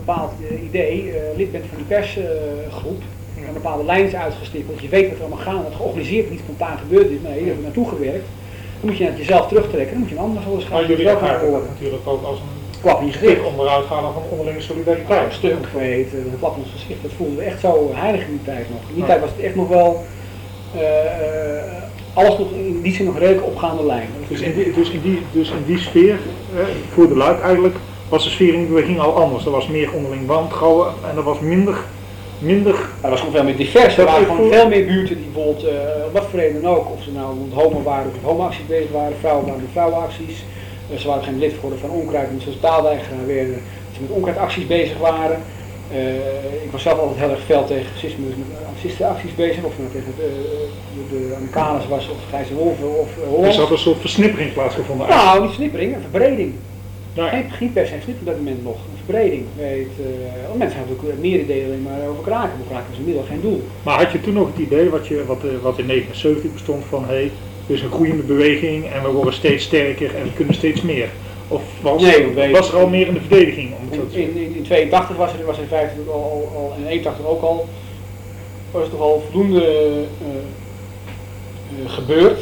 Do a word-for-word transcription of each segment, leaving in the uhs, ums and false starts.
bepaald uh, idee, uh, lid bent van die persgroep, uh, een bepaalde lijn is uitgestippeld, je weet wat er allemaal gaat, dat georganiseerd niet spontaan gebeurd is, maar je hebt er naartoe gewerkt, dan moet je het jezelf terugtrekken, dan moet je een ander voor Maar jullie ervaren dat natuurlijk ook als een klap in je gezicht. onderuit gaan van onderlinge solidariteit. Een stuk, weet, een klap in ons gezicht, dat voelden we echt zo heilig in die tijd nog. In die ja. tijd was het echt nog wel, uh, uh, alles nog in die zin nog redelijk opgaande lijn. Dus in die, dus in die, dus in die sfeer, eh, voor de Luik eigenlijk, was de sfeer in die beweging al anders. Er was meer onderling wantrouwen en er was minder... minder er was gewoon veel meer divers. Er waren gewoon veel meer buurten die bijvoorbeeld, uh, wat voor reden dan ook, of ze nou met homo waren of met homoacties bezig waren, vrouwen waren met vrouwenacties. Uh, ze waren geen lid geworden van onkruid, omdat ze als taalweigeraar werden, dat ze met onkruidacties bezig waren. Uh, ik was zelf altijd heel erg fel tegen racisme, dus met racistenacties bezig, of nou tegen de, de, de Amerikaners was, of Gijzer Wolven, of uh, Holland. Dus had een soort versnippering plaatsgevonden? Nou, eigenlijk. niet versnippering, een verbreding. Ja. Geen, geen per se versnippering op dat moment nog, een verbreding. Weet, uh, mensen hadden ook meer ideeën alleen maar over kraken, maar kraken was inmiddels geen doel. Maar had je toen nog het idee, wat, je, wat, wat in negenenzeventig bestond, van hé, hey, er is een groeiende beweging en we worden steeds sterker en we kunnen steeds meer? Of was, nee, was er al meer in de verdediging? Om in, in, in, in tweeëntachtig was er, was er in feite al, al, al in eenentachtig ook al, was er toch al voldoende uh, uh, gebeurd,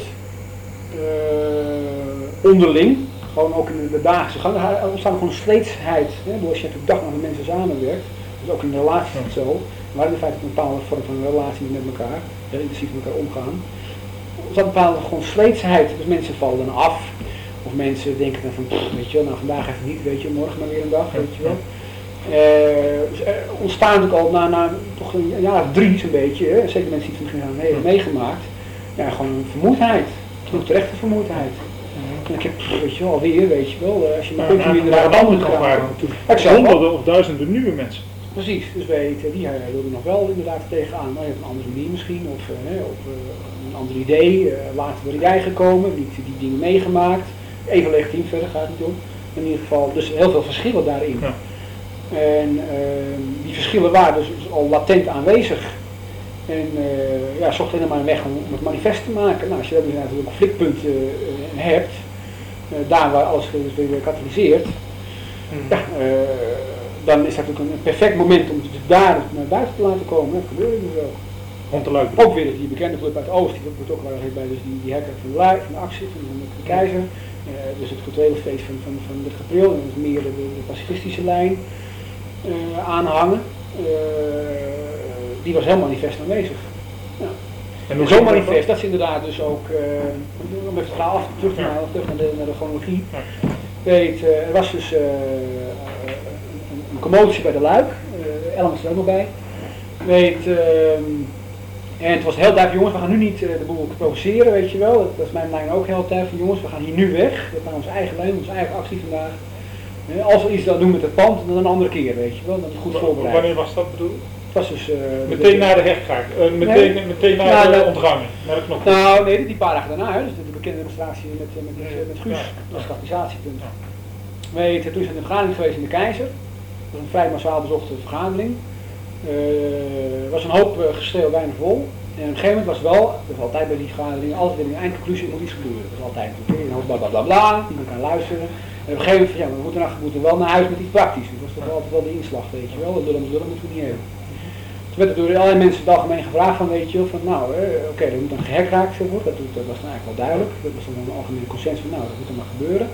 uh, onderling, gewoon ook in de, de dagelijkse gang. Er ontstaat gewoon een sleetsheid, hè, als je op dag met mensen samenwerkt, dus ook in de relatie is het zo, maar in feite een bepaalde vorm van een relatie met elkaar, heel intensief met elkaar omgaan. Er ontstaat een bepaalde gewoon sleetsheid, dus mensen vallen dan af. Of mensen denken dan van, weet je wel, nou vandaag even niet, weet je, morgen maar weer een dag, weet je wel. Uh, dus er ontstaan natuurlijk al na, na toch een jaar of drie zo'n beetje, hè, zeker mensen die het misschien gaan hebben meegemaakt, ja, gewoon een vermoeidheid, een terechte vermoeidheid. En ik heb, weet je wel, alweer, weet je wel, als je maar ja, continu inderdaad de andere kant waren natuurlijk honderden of duizenden nieuwe mensen. Precies, dus weet, die uh, wilden nog wel inderdaad tegenaan, maar je hebt een andere manier misschien, of, uh, of uh, een ander idee, uh, later word jij gekomen, die, die dingen meegemaakt. Even legitiem, verder gaat het niet om. In ieder geval, dus heel veel verschillen daarin. Ja. En uh, die verschillen waren dus, dus al latent aanwezig. En uh, ja, zocht helemaal een weg om, om het manifest te maken. Nou, als je dat dus natuurlijk een conflictpunt uh, hebt, uh, daar waar alles dus weer katalyseert, hmm. ja, uh, dan is dat natuurlijk een perfect moment om dus daar naar buiten te laten komen. Dat gebeurde dus ook. Rond de Luik. Ook weer die bekende club uit Oost, die wordt ook wel bij dus die, die hacker van de Luik, van de actie, van de, de keizer. Uh, dus het culturele feest van, van, van de Gepril, en dus meer de, de pacifistische lijn uh, aanhangen. Uh, die was heel manifest aanwezig. Ja. En, en zo'n manifest, dat is inderdaad dus ook, uh, om even het verhaal af terug te halen, terug naar de, naar de chronologie. Ja. Weet, uh, er was dus uh, een, een commotie bij de Luik, uh, Ellen was er ook nog bij. Weet, uh, En het was heel duidelijk, jongens, we gaan nu niet uh, de boel provoceren, weet je wel. Dat, dat is mijn lijn ook heel duidelijk van, jongens, we gaan hier nu weg. Dat is onze eigen lijn, onze eigen actie vandaag. Uh, als we iets dan doen met het pand, dan een andere keer, weet je wel. Dat is goed voorbereid. Wanneer was dat bedoeld? Het was dus... Uh, meteen na de hechkraak, uh, meteen, nee, meteen na nou, de ontruiming, naar de knop. Nou, nee, die paar dagen daarna, hè, dus de bekende demonstratie met, met, met, met, met Guus, ja. Dat is het stabilisatiepunt. Ja. Weet, toen is er een vergadering geweest in de Keizer. Dat was een vrij massaal bezochte vergadering. Er uh, was een hoop uh, geschreeuw, weinig vol. En op een gegeven moment was het wel, dat is altijd bij die vergaderingen, altijd weer een eindconclusie, er moet iets gebeuren. Dat is altijd een hoop bla bla bla bla, niemand kan luisteren. En op een gegeven moment van ja, we moeten, we moeten wel naar huis met iets praktisch. Dat was toch altijd wel de inslag, weet je wel, dat willen we willen moeten we niet hebben. Toen werd er door allerlei mensen het algemeen gevraagd van, weet je wel, van nou, eh, oké, okay, er moet dan geherkraakt worden, dat, dat was dan eigenlijk wel duidelijk. Dat was dan een algemene consensus van nou, dat moet er maar gebeuren.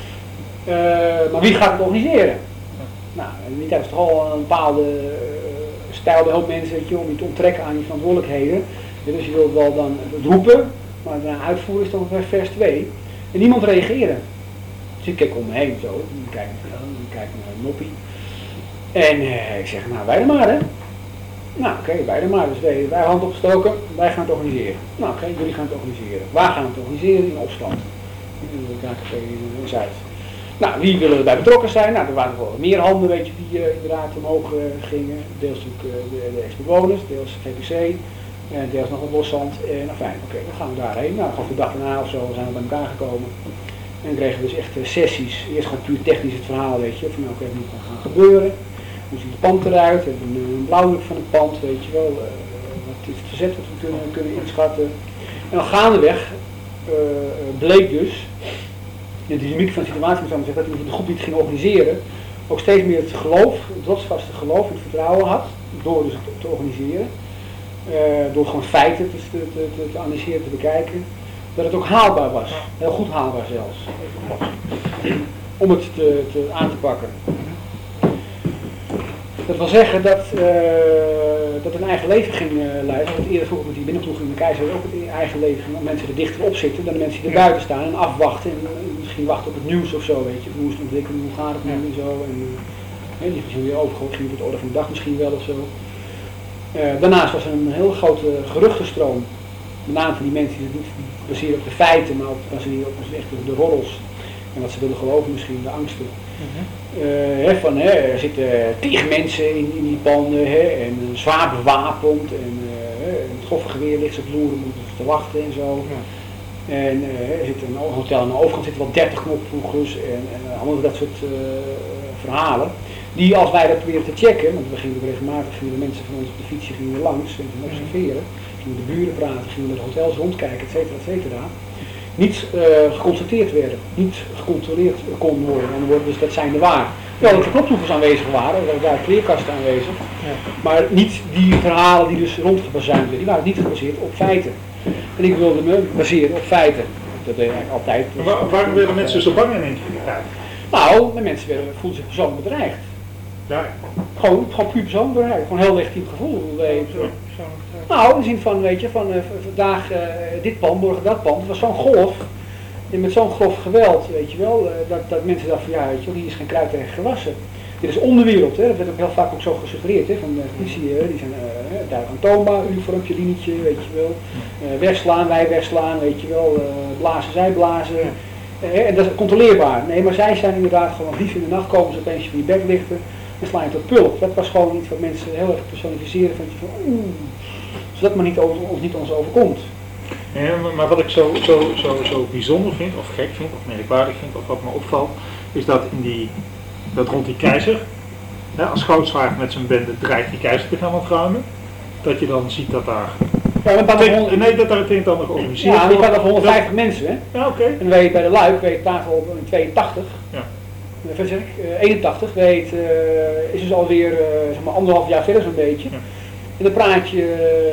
Uh, maar wie gaat het organiseren? Nou, in die tijd was toch al een bepaalde uh, stijl, de hoop mensen, weet je, om je te onttrekken aan je verantwoordelijkheden. Dus je wilt wel dan het roepen, maar daarna uitvoeren is dan weer vers twee. En niemand reageerde. Dus ik keek om me heen zo, ik kijk naar, kijk naar Noppie. En uh, ik zeg, nou wij er maar hè. Nou oké, okay, wij er maar. Dus wij, wij hand opgestoken, wij gaan het organiseren. Nou oké, okay, jullie gaan het organiseren. Waar gaan we het organiseren? In Opstand. In de K K V in Zuid. Nou, wie willen erbij betrokken zijn? Nou, er waren wel meer handen, weet je, die uh, inderdaad omhoog uh, gingen. Deels natuurlijk uh, de, de ex-bewoners, deels G P C, en deels nog wat loszand. En nou fijn, oké, okay, dan gaan we daarheen. Nou, gewoon de dag daarna of zo zijn we bij elkaar gekomen. En dan kregen we dus echt uh, sessies. Eerst gewoon puur technisch het verhaal, weet je, van nou, oké, okay, wat moet er gaan gebeuren. Hoe ziet het pand eruit? We hebben een, een blauwdruk van het pand, weet je wel. Uh, wat is het verzet wat we kunnen, kunnen inschatten. En dan gaandeweg uh, bleek dus, de dynamiek van de situatie moet ik zeggen, dat we de groep die het ging organiseren, ook steeds meer het geloof, het rotsvaste geloof, het vertrouwen had, door dus het te organiseren, uh, door gewoon feiten te, te, te, te analyseren, te bekijken, dat het ook haalbaar was, heel goed haalbaar zelfs, om het te, te, aan te pakken. Dat wil zeggen dat, uh, dat het een eigen leven ging uh, leiden. Zoals het eerder vroeger met die binnenploeg in de keizer ook het eigen leven ging. Dat mensen er dichter op zitten dan de mensen die er buiten staan en afwachten. En uh, misschien wachten op het nieuws of zo, weet je. Hoe is het ontwikkelen, hoe gaat het nu en zo. En uh, die zijn weer overgegooid, ging op het orde van de dag misschien wel of zo. Uh, daarnaast was er een heel grote geruchtenstroom. Met name van die mensen die het niet baseren op de feiten, maar op, baseren op echt de roddels. En wat ze willen geloven misschien, de angsten. Uh, he, van, he, er zitten tig mensen in, in die panden he, en zwaar bewapend en uh, het gofgeweer ligt op loeren om te wachten en zo. Ja. En uh, er zit een hotel aan de overkant zitten wel dertig knopvoegers en, en uh, allemaal dat soort uh, verhalen. Die als wij dat proberen te checken, want we gingen ook regelmatig via de mensen van ons op de fietsje gingen we langs en gingen observeren, gingen de buren praten, gingen de hotels rondkijken, et cetera, et cetera. Niet uh, geconstateerd werden, niet gecontroleerd kon worden. En worden dus dat zijn er waar. Wel dat er knoptoevers aanwezig waren, er waren kleerkasten aanwezig, ja. Maar niet die verhalen die dus rondgebazuind werden, die waren niet gebaseerd op feiten. En ik wilde me baseren op feiten. Dat deed ik eigenlijk altijd. Dus Waar, waarom werden mensen zo bang in één keer? Nou, de mensen werden, voelden zich persoonlijk bedreigd. Ja. Gewoon, gewoon puur persoonlijk bedreigd, gewoon een heel legitiem gevoel. Zo. Nou, in de zin van, weet je, van uh, vandaag uh, dit pand, morgen dat pand. Het was zo'n golf, en met zo'n grof geweld, weet je wel, uh, dat, dat mensen dachten van ja, weet je wel, hier is geen kruid tegen gewassen. Dit is onderwereld, hè. Dat werd ook heel vaak ook zo gesuggereerd, hè, van de politie, uh, die zijn uh, daar aantoonbaar, uniformpje, linietje, weet je wel. Uh, wegslaan, wij wegslaan, weet je wel, uh, blazen, zij blazen. Uh, en dat is controleerbaar. Nee, maar zij zijn inderdaad gewoon dief in de nacht, komen ze opeens van je bek lichten en slaan je tot pulp. Dat was gewoon iets wat mensen heel erg personificeren, van, van oeh. Zodat maar niet, over, ons, niet ons overkomt. Ja, maar wat ik zo, zo, zo, zo bijzonder vind, of gek vind, of merkwaardig vind, of wat me opvalt, is dat, in die, dat rond die keizer, hè, als Goudswaard met zijn bende dreigt die keizer te gaan ontruimen, dat je dan ziet dat daar... Ja, dat ten, honderd... Nee, dat daar het een en ander georganiseerd wordt. Ja, je gaat over honderdvijftig dat... mensen, hè? Ja, oké. Okay. En weet bij de Luik, weet tafel in tweeëntachtig. Ja. Verder zeg ik, uh, eenentachtig, weet, uh, is dus alweer uh, zeg maar anderhalf jaar verder zo'n beetje. Ja. En dan praat je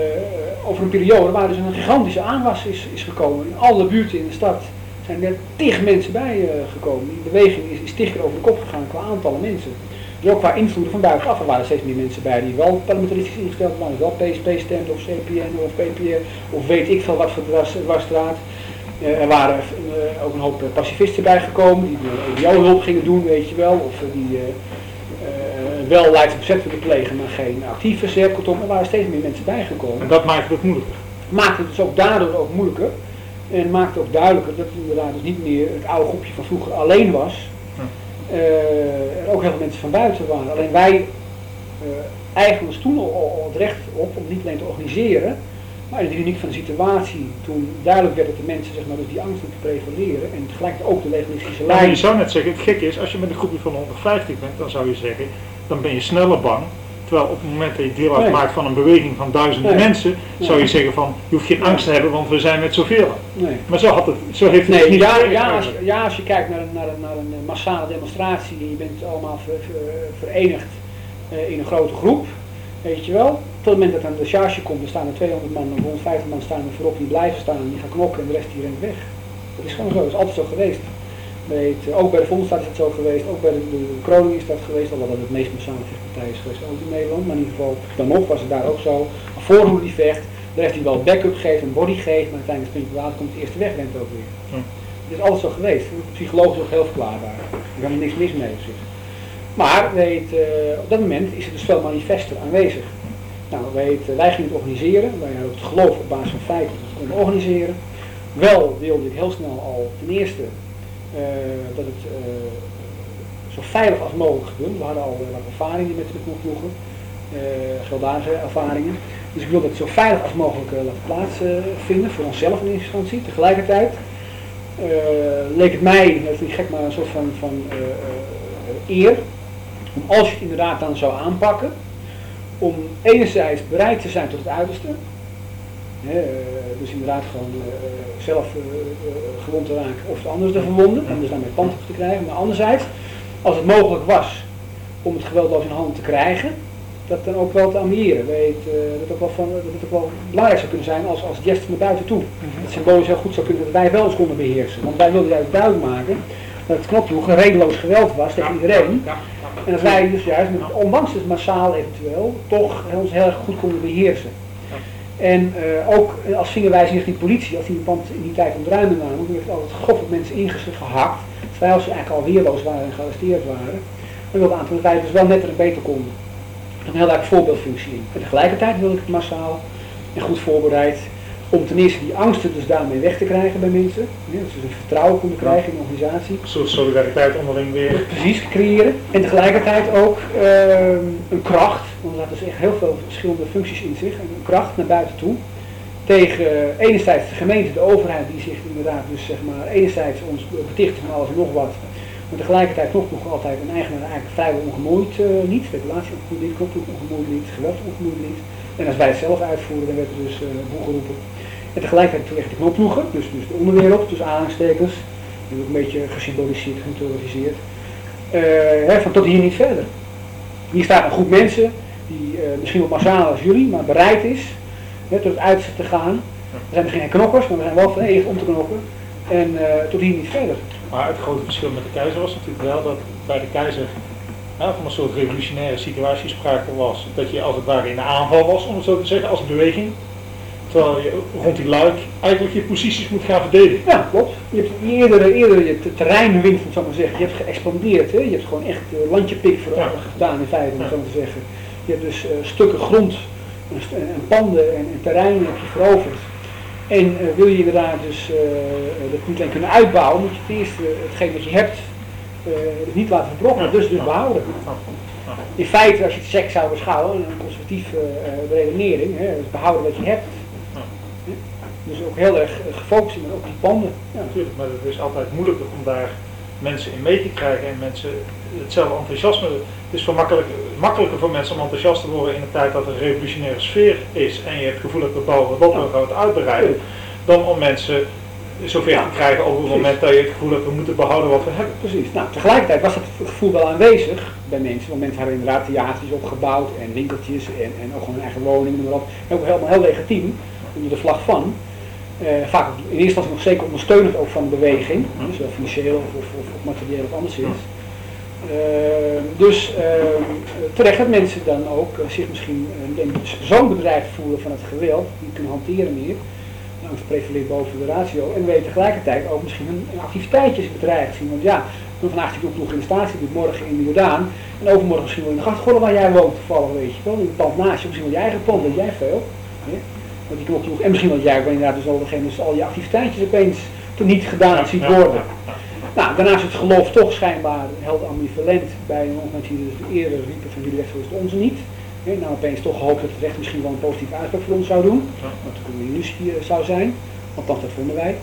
uh, over een periode waar dus een gigantische aanwas is, is gekomen. In alle buurten in de stad zijn er tig mensen bij uh, gekomen. Die beweging is, is tig keer over de kop gegaan qua aantallen mensen. Dus ook qua invloeden van buitenaf. Er waren steeds meer mensen bij die wel parlementaristisch ingesteld waren. Wel P S P stemden of C P N of P P R of weet ik veel wat voor dwarsstraat. Uh, er waren uh, ook een hoop pacifisten bijgekomen die uh, E B O-hulp gingen doen, weet je wel. Of uh, die... Uh, Uh, wel lijkt verzet willen plegen, maar geen actief verzet. Kortom, er waren steeds meer mensen bijgekomen. En dat maakte het moeilijker? Maakte het dus ook daardoor ook moeilijker. En maakte ook duidelijker dat het inderdaad dus niet meer het oude groepje van vroeger alleen was. Hm. Uh, er ook heel veel mensen van buiten waren. Alleen wij uh, eigenen ons toen al, al het recht op om niet alleen te organiseren, maar in de dynamiek van de situatie, toen duidelijk werd dat de mensen zeg maar, dus die angst moeten prevaleren en tegelijkertijd ook de legalistische lijn. Ja, je zou net zeggen, het gekke is, als je met een groepje van honderdvijftig bent, dan zou je zeggen, dan ben je sneller bang. Terwijl op het moment dat je deel uitmaakt nee. van een beweging van duizenden nee. mensen, nee. zou je zeggen van, je hoeft geen angst nee. te hebben, want we zijn met zoveel. Nee. Maar zo, had het, zo heeft het nee, niet ja, ja, als, ja, als je kijkt naar een, naar een, naar een massale demonstratie en je bent allemaal ver, ver, verenigd uh, in een grote groep, weet je wel. Op het moment dat aan de charge komt, dan staan er tweehonderd man of honderdvijftig man staan er voorop, die blijven staan en die gaan knokken en de rest die rent weg. Dat is gewoon zo, dat is altijd zo geweest. Weet, ook bij de Volksstaat is dat zo geweest, ook bij de, de, de Kroning is dat geweest, alhoewel dat het meest massale vechtpartij is geweest ook in Nederland, maar in ieder geval, dan nog was het daar ook zo. Een voorhoede die vecht, de rest die wel backup geeft, een body geeft, maar uiteindelijk het puntje water komt de eerste weg rent ook weer. Hm. Het is altijd zo geweest, psychologisch ook heel verklaarbaar, er kan er niks mis mee zitten. Maar weet, uh, op dat moment is er dus veel manifester aanwezig. Nou, weet, uh, wij gingen het organiseren, wij hadden het geloof op basis van feiten dat we het konden organiseren. Wel wilde ik heel snel al ten eerste uh, dat het uh, zo veilig als mogelijk gebeurde. We hadden al uh, wat ervaringen met de ploegen, uh, gewelddadige ervaringen. Dus ik wilde dat het zo veilig als mogelijk uh, laten plaatsvinden, uh, voor onszelf in eerste instantie. Tegelijkertijd uh, leek het mij, dat is niet gek, maar een soort van, van uh, uh, eer, om als je het inderdaad dan zou aanpakken, om enerzijds bereid te zijn tot het uiterste, hè, uh, dus inderdaad gewoon uh, zelf uh, uh, gewond te raken of de anderen te verwonden, om dus daarmee pand te krijgen, maar anderzijds, als het mogelijk was, om het geweldloos in handen te krijgen, dat dan ook wel te ambiëren. Weet, uh, dat, het ook wel van, dat het ook wel belangrijk zou kunnen zijn als, als gest naar buiten toe. Mm-hmm. Dat symbolisch heel goed zou kunnen dat wij wel eens konden beheersen. Want wij wilden juist duidelijk maken dat het knokploegen redeloos geweld was tegen ja, iedereen. Ja, ja, ja. En dat wij dus juist, met, ondanks het massaal eventueel, toch ons heel erg goed konden beheersen. Ja. En uh, ook als vingerwijzing richting die politie, als die een pand in die tijd ontruimde namen, toen heeft altijd grof op mensen ingehakt, terwijl ze eigenlijk al weerloos waren en gearresteerd waren. Maar wilde aantal tijd dus wel netter en beter konden. Een heel erg voorbeeldfunctie in. En tegelijkertijd wil ik het massaal en goed voorbereid om ten eerste die angsten dus daarmee weg te krijgen bij mensen. Ja, dat ze een vertrouwen konden krijgen in de organisatie. Een soort solidariteit onderling weer. Precies, creëren. En tegelijkertijd ook uh, een kracht, want er had dus echt heel veel verschillende functies in zich. Een kracht naar buiten toe. Tegen uh, enerzijds de gemeente, de overheid die zich inderdaad dus zeg maar enerzijds ons beticht van alles en nog wat. Maar tegelijkertijd nog nog altijd een eigenaar eigenlijk vrijwel ongemoeid uh, niet, speculatie ongemoeid niet, knopvloeg ongemoeid niet, geweld ongemoeid niet. En als wij het zelf uitvoeren, dan werd er dus uh, boel geroepen. En tegelijkertijd toen echt de knopploegen, dus, dus de onderwereld, dus aanhalingstekens, die ook een beetje gesymboliseerd, gemythologiseerd. Uh, hè, van tot hier niet verder. Hier staat een groep mensen, die uh, misschien wel massaal als jullie, maar bereid is hè, tot het uiterste te gaan. We zijn geen knokkers, maar we zijn wel verenigd om te knokken. En uh, tot hier niet verder. Maar het grote verschil met de keizer was natuurlijk wel dat bij de keizer ja, van een soort revolutionaire situatie sprake was. Dat je als het ware in de aanval was, om het zo te zeggen, als beweging. Terwijl je rond die luik eigenlijk je posities moet gaan verdedigen. Ja, klopt. Je hebt eerder, eerder je terreinwinst, om zo maar te zeggen. Je hebt geëxpandeerd. Hè? Je hebt gewoon echt uh, landje pik voor ja. gedaan in feite, om ja. zo maar te zeggen. Je hebt dus uh, stukken grond en, en panden en, en terreinen heb je veroverd. En uh, wil je inderdaad dus uh, dat niet alleen kunnen uitbouwen, moet je ten eerste uh, hetgeen wat je hebt uh, dus niet laten verbrokkenen, ja. dus, dus behouden. In feite, als je het sec zou beschouwen, een conservatieve uh, redenering, hè, dus behouden wat je hebt. Ja. Dus ook heel erg uh, gefocust in op die panden. Ja, natuurlijk, maar het is altijd moeilijker om daar mensen in mee te krijgen en mensen hetzelfde enthousiasme. Het is voor makkelijk, makkelijker voor mensen om enthousiast te worden in een tijd dat er een revolutionaire sfeer is en je het gevoel hebt we bouwen wat op en we gaan het uitbreiden, dan om mensen zover ja, te krijgen op het precies. moment dat je het gevoel hebt we moeten behouden wat we hebben. Precies. Nou, tegelijkertijd was het gevoel wel aanwezig bij mensen, want mensen hebben inderdaad theaters opgebouwd en winkeltjes en, en ook gewoon een eigen woning en op. Ook helemaal heel legitiem, onder de vlag van. Uh, vaak in eerste instantie nog zeker ondersteunend ook van de beweging, hm. dus wel financieel of, of, of, of materieel of anderszins. Hm. Uh, dus uh, terecht dat mensen dan ook uh, zich misschien uh, zo'n bedrijf voelen van het geweld, die kunnen hanteren meer, angst prevaleert boven de ratio, en weten tegelijkertijd ook misschien een, een activiteitjes bedreigd zien. Want ja, vandaag die oploeg in de statie, dit morgen in de Jordaan, en overmorgen misschien wel in de Grachtgordel waar jij woont, toevallig weet je wel, in het pand naast je, misschien wel je eigen pand, dat jij veel. Ja? Want die knopvloeg, en misschien wel jij, maar inderdaad dus al degene, dus al je activiteitjes opeens niet gedaan ziet worden. Nou, daarnaast is het geloof toch schijnbaar heel ambivalent bij een mensen die dus eerder riepen van jullie recht, zo is het onze niet. He, nou opeens toch gehoopt dat het recht misschien wel een positieve uitspraak voor ons zou doen, wat ook een illusie uh, zou zijn, althans dat vonden wij.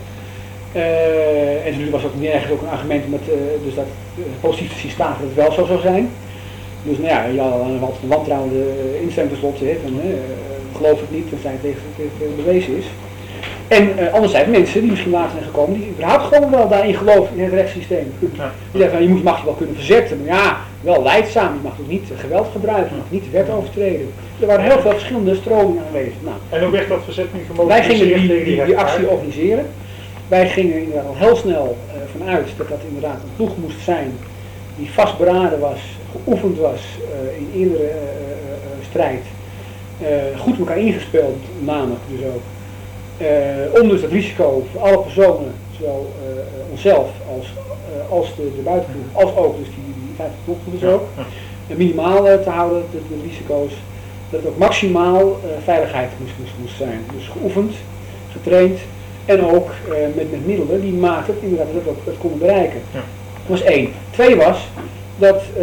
Uh, en natuurlijk was ook nergens ook een argument om het, uh, dus dat uh, positief te zien staan dat het wel zo zou zijn. Dus nou ja, je had altijd een wantrouwende uh, instelling tenslotte, van uh, geloof het niet, tenzij het tegen het bewezen is. En uh, anderzijds mensen die misschien later zijn gekomen, die überhaupt gewoon wel daarin geloven in het rechtssysteem. Ja. Die zeggen van je moet, mag je wel kunnen verzetten, maar ja, wel leidzaam, je mag ook niet uh, geweld gebruiken, je mag niet de wet overtreden. Er waren heel veel verschillende stromingen aanwezig. Nou, en hoe werd dat verzet nu gemobiliseerd? Wij gingen die, die, die actie organiseren. Wij gingen inderdaad al heel snel uh, vanuit dat dat inderdaad een ploeg moest zijn die vastberaden was, geoefend was uh, in eerdere uh, uh, strijd, uh, goed elkaar ingespeeld namelijk dus ook. Uh, om dus het risico voor alle personen, zowel uh, onszelf als, uh, als de, de buitenploeg, als ook dus die, die vijftig ploegen dus ook, uh, minimaal uh, te houden, de, de risico's, dat het ook maximaal uh, veiligheid moest, moest, moest zijn. Dus geoefend, getraind en ook uh, met, met middelen die maakten inderdaad dat we dat konden bereiken. Ja. Dat was één. Twee was dat uh,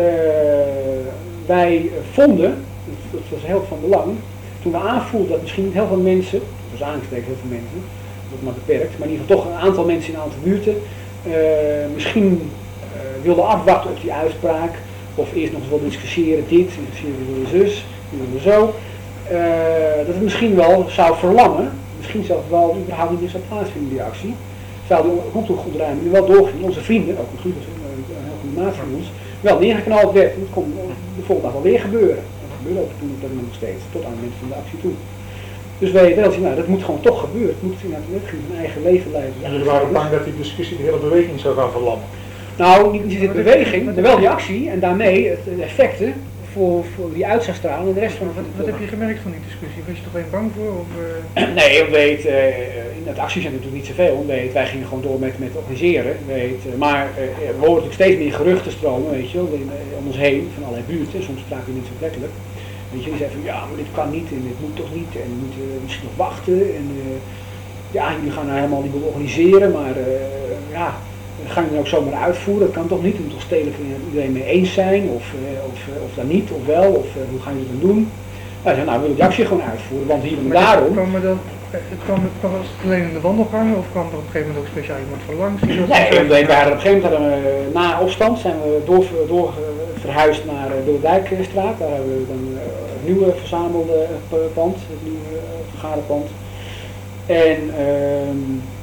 wij vonden, dat was heel van belang, toen we aanvoelden dat misschien heel veel mensen, dat was aangesteken heel veel mensen, dat maar beperkt, maar in ieder geval toch een aantal mensen in een aantal buurten uh, misschien uh, wilden afwachten op die uitspraak, of eerst nog eens wilden discussiëren dit, discussiëren willen zus, willen zo, uh, dat het misschien wel zou verlammen, misschien zelfs wel überhaupt niet meer zou plaatsvinden die actie, zou die hoektoegontruiming wel doorging, onze vrienden, ook een goede, een heel goede maat van ons, wel neergeknald werd. Het kon de volgende dag alweer gebeuren. Dat gebeurde ook toen op dat moment nog steeds, tot aan het moment van de actie toe. Dus wij wel zien, nou, dat moet gewoon toch gebeuren. Het moet inderdaad zijn eigen leven leiden. En jullie waren bang dat die discussie de hele beweging zou gaan verlammen? Nou, niet niet de beweging, maar wel die actie en daarmee het, de effecten voor, voor die uit zou stralen en de rest van Wat, wat heb je gemerkt van die discussie? Was je toch alleen bang voor? Of, uh... Nee, je weet, uh, in het acties zijn natuurlijk niet zoveel. Weet, wij gingen gewoon door met, met organiseren. Weet, uh, maar uh, we horen natuurlijk steeds meer geruchten stromen, weet je wel, om ons heen, van allerlei buurten. Soms spraken we niet zo plekkelijk. Weet je, die zeiden van ja, maar dit kan niet en dit moet toch niet en we moeten uh, misschien nog wachten. En uh, ja, jullie gaan nou helemaal niet meer organiseren, maar uh, ja, gaan jullie dan ook zomaar uitvoeren? Dat kan toch niet? Je moet toch stedelijk iedereen mee eens zijn of, uh, of, uh, of dan niet of wel, of uh, hoe gaan jullie dat doen? Wij zeiden nou, we willen die actie gewoon uitvoeren, want hier en maar daarom... Kwam er dan, het kwam, het kwam het alleen in de wandelgangen of kwam er op een gegeven moment ook speciaal iemand van langs? Nee, we waren op een gegeven moment, we, na opstand zijn we door, door verhuisd naar de Wildijkstraat. Daar hebben we dan het nieuwe verzamelde pand, het nieuwe vergaderpand. En uh,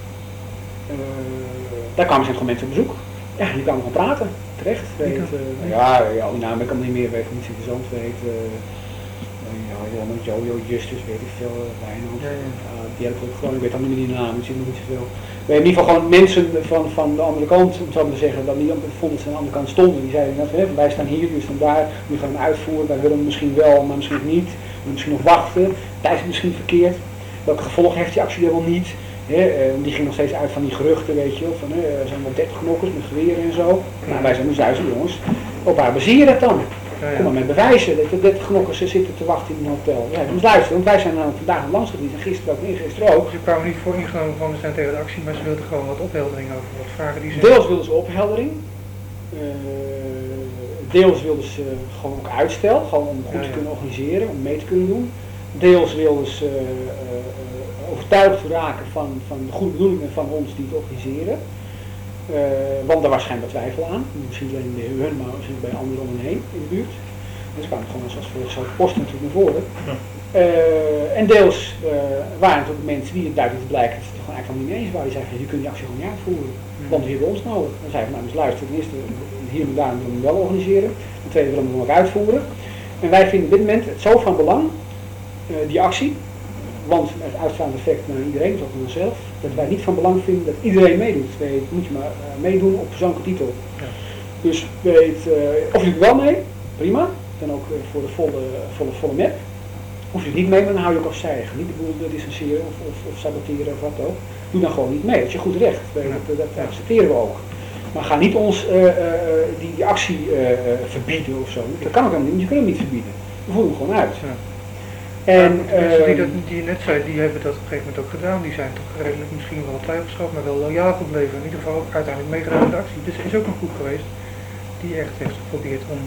uh, daar kwamen ze gewoon mensen op bezoek. Ja, die kwamen gewoon praten, terecht. Weet, uh, ja, ja, al die namen ik kan niet meer, weet ik niet interessant, weet. Uh, ja, Johan, Jojo, Justus, weet ik veel, Wijnand. Ja, ja. Uh, die heb ik ook gewoon, ik weet dan niet meer die namen, ik zie nog niet zoveel. In ieder geval gewoon mensen van, van de andere kant, om zo te zeggen, dat niet vonden ze aan de andere kant stonden. Die zeiden dat wij staan hier, jullie staan daar, jullie gaan hem uitvoeren, wij willen hem misschien wel, maar misschien niet. We moeten misschien nog wachten, tijd is misschien verkeerd. Welke gevolgen heeft die actie wel niet? He, uh, die ging nog steeds uit van die geruchten, weet je wel, van uh, er zijn wel dertig knokkers met geweren en zo. Nou, wij zijn dus duizend jongens, op waar baseer je dat dan? Ja, ja. Kom maar met bewijzen dat er dertig knokkers zitten te wachten in een hotel. Ja, dus luisteren, want wij zijn nou vandaag langs geweest en gisteren ook en gisteren ook. Ze kwamen niet voor ingenomen van we zijn tegen de actie, maar ze wilden gewoon wat opheldering over wat vragen die ze... Deels wilden ze opheldering, uh, deels wilden ze gewoon ook uitstel, gewoon om goed ja, ja. te kunnen organiseren, om mee te kunnen doen. Deels wilden ze uh, uh, overtuigd raken van, van de goede bedoelingen van ons die het organiseren. Uh, want daar was schijnbaar twijfel aan, misschien niet alleen bij hun, maar misschien bij anderen om hen heen in de buurt. Dus kwamen gewoon zoals voor de post natuurlijk naar voren. Ja. Uh, en deels uh, waren natuurlijk mensen die het duidelijk te blijken dat ze het gewoon eigenlijk niet eens waren. Die zeiden, je kunt die actie gewoon niet uitvoeren, ja. want we hebben ons nodig. Dan zeiden we, nou dus luister, ten eerste hier en daar willen we wel organiseren, ten tweede willen we hem ook uitvoeren. En wij vinden op dit moment het zo van belang, uh, die actie, want het uitstaande effect naar iedereen, tot naar onszelf, dat wij niet van belang vinden dat iedereen meedoet. Wij moet je maar uh, meedoen op persoonlijke titel. Ja. Dus weet, uh, of je doet wel mee, prima, dan ook uh, voor de volle, volle, volle map. Of je niet mee, maar dan hou je ook afzijdig. Niet de boel distancieren of, of, of saboteren of wat ook. Doe dan gewoon niet mee, dat is je goed recht. Ja. Dat, dat accepteren we ook. Maar ga niet ons uh, uh, die, die actie uh, verbieden of zo. Dat kan ook helemaal niet, je kunt hem niet verbieden. We voeren hem gewoon uit. Ja. En ja, uh, die, dat, die je net zei, die hebben dat op een gegeven moment ook gedaan. Die zijn toch redelijk misschien wel twijfelschaft, maar wel loyaal gebleven. In ieder geval ook uiteindelijk meegedaan in de actie. Dus er is ook een groep geweest die echt heeft geprobeerd om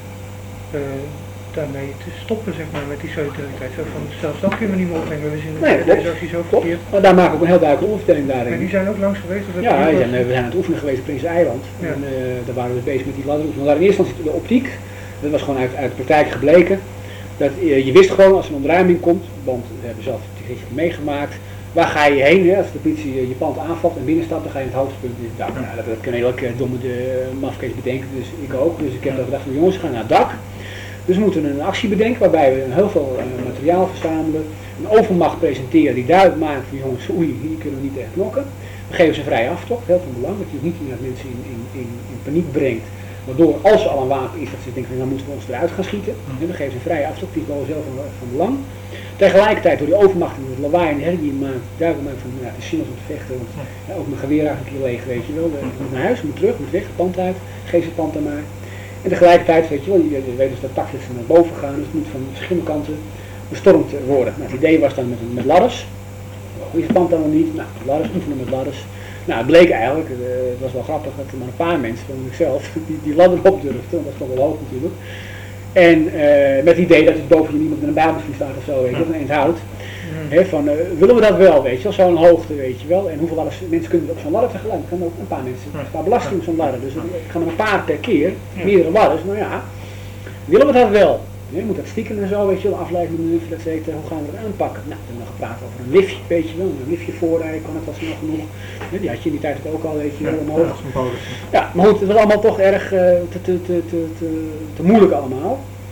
uh, daarmee te stoppen, zeg maar, met die solidariteit. Zo van, zelfs dat kunnen we niet meer opnemen. We zien nee, deze actie zo verkeerd. Maar daar maak ik ook een heel duidelijke oefenstelling daarin. En die zijn ook langs geweest? Of ja, ja zijn, we zijn aan het oefenen geweest op Prins Eiland. Ja. En uh, daar waren we bezig met die ladderoefening. Maar in eerste instantie de optiek. Dat was gewoon uit, uit de praktijk gebleken. Dat, je, je wist gewoon als er een ontruiming komt, want we hebben zelf die risico meegemaakt, waar ga je heen, hè? Als de politie je pand aanvalt en binnenstapt, dan ga je in het hoofdpunt in het dak. Nou, dat, dat kunnen elke domme de mafkees bedenken, dus ik ook. Dus ik heb ja. gedacht van jongens, we gaan naar het dak. Dus we moeten een actie bedenken waarbij we heel veel uh, materiaal verzamelen, een overmacht presenteren die duidelijk maakt van jongens, oei, hier kunnen we niet echt knokken. We geven ze een vrije aftocht, heel veel belang, dat je niet inderdaad mensen in, in, in, in paniek brengt. Waardoor als er al een wapen is, dat ze denken van dan moeten we ons eruit gaan schieten. Mm. En dan geven ze een vrije aftocht, die is wel zelf van, van belang. Tegelijkertijd door die overmacht en het lawaai en de herrie die maakt, duidelijk maakt van ja, het is zinnig om te vechten. Want ja, ook mijn geweer eigenlijk een keer leeg, weet je wel. Je moet naar huis, je moet terug, je moet weg, het pand uit, geef het pand aan mij. En tegelijkertijd, weet je wel, je, je weet dus dat takjes naar boven gaan, dus het moet van verschillende kanten bestormd worden. Nou, het idee was dan met, met ladders. Hoe is het pand dan nog niet? Nou, ladders, oefenen met ladders. Nou, het bleek eigenlijk, uh, het was wel grappig, dat er maar een paar mensen, van ikzelf, die, die ladder op durfden, dat is toch wel hoog natuurlijk. En uh, met het idee dat het boven je iemand met een bijbelvlies staat of zo, weet je, of in het hout. Mm. He, van, uh, willen we dat wel, weet je wel, zo'n hoogte, weet je wel. En hoeveel ladders, mensen kunnen op zo'n ladder tegelijk, er gaan ook een paar mensen, er staat belasting op zo'n ladder, dus ik ga er een paar per keer, meerdere ladders, nou ja, willen we dat wel? Je moet dat stiekem en zo, weet je wel, afleiding doen, dat zeker, hoe gaan we dat aanpakken? Nou, we hebben nog gepraat over een liftje, weet je wel, een liftje voorrijden, kan het was nog genoeg. Die had je in die tijd ook al, weet je wel, omhoog. Ja, maar goed, het was allemaal toch erg uh, te, te, te, te, te, te moeilijk allemaal.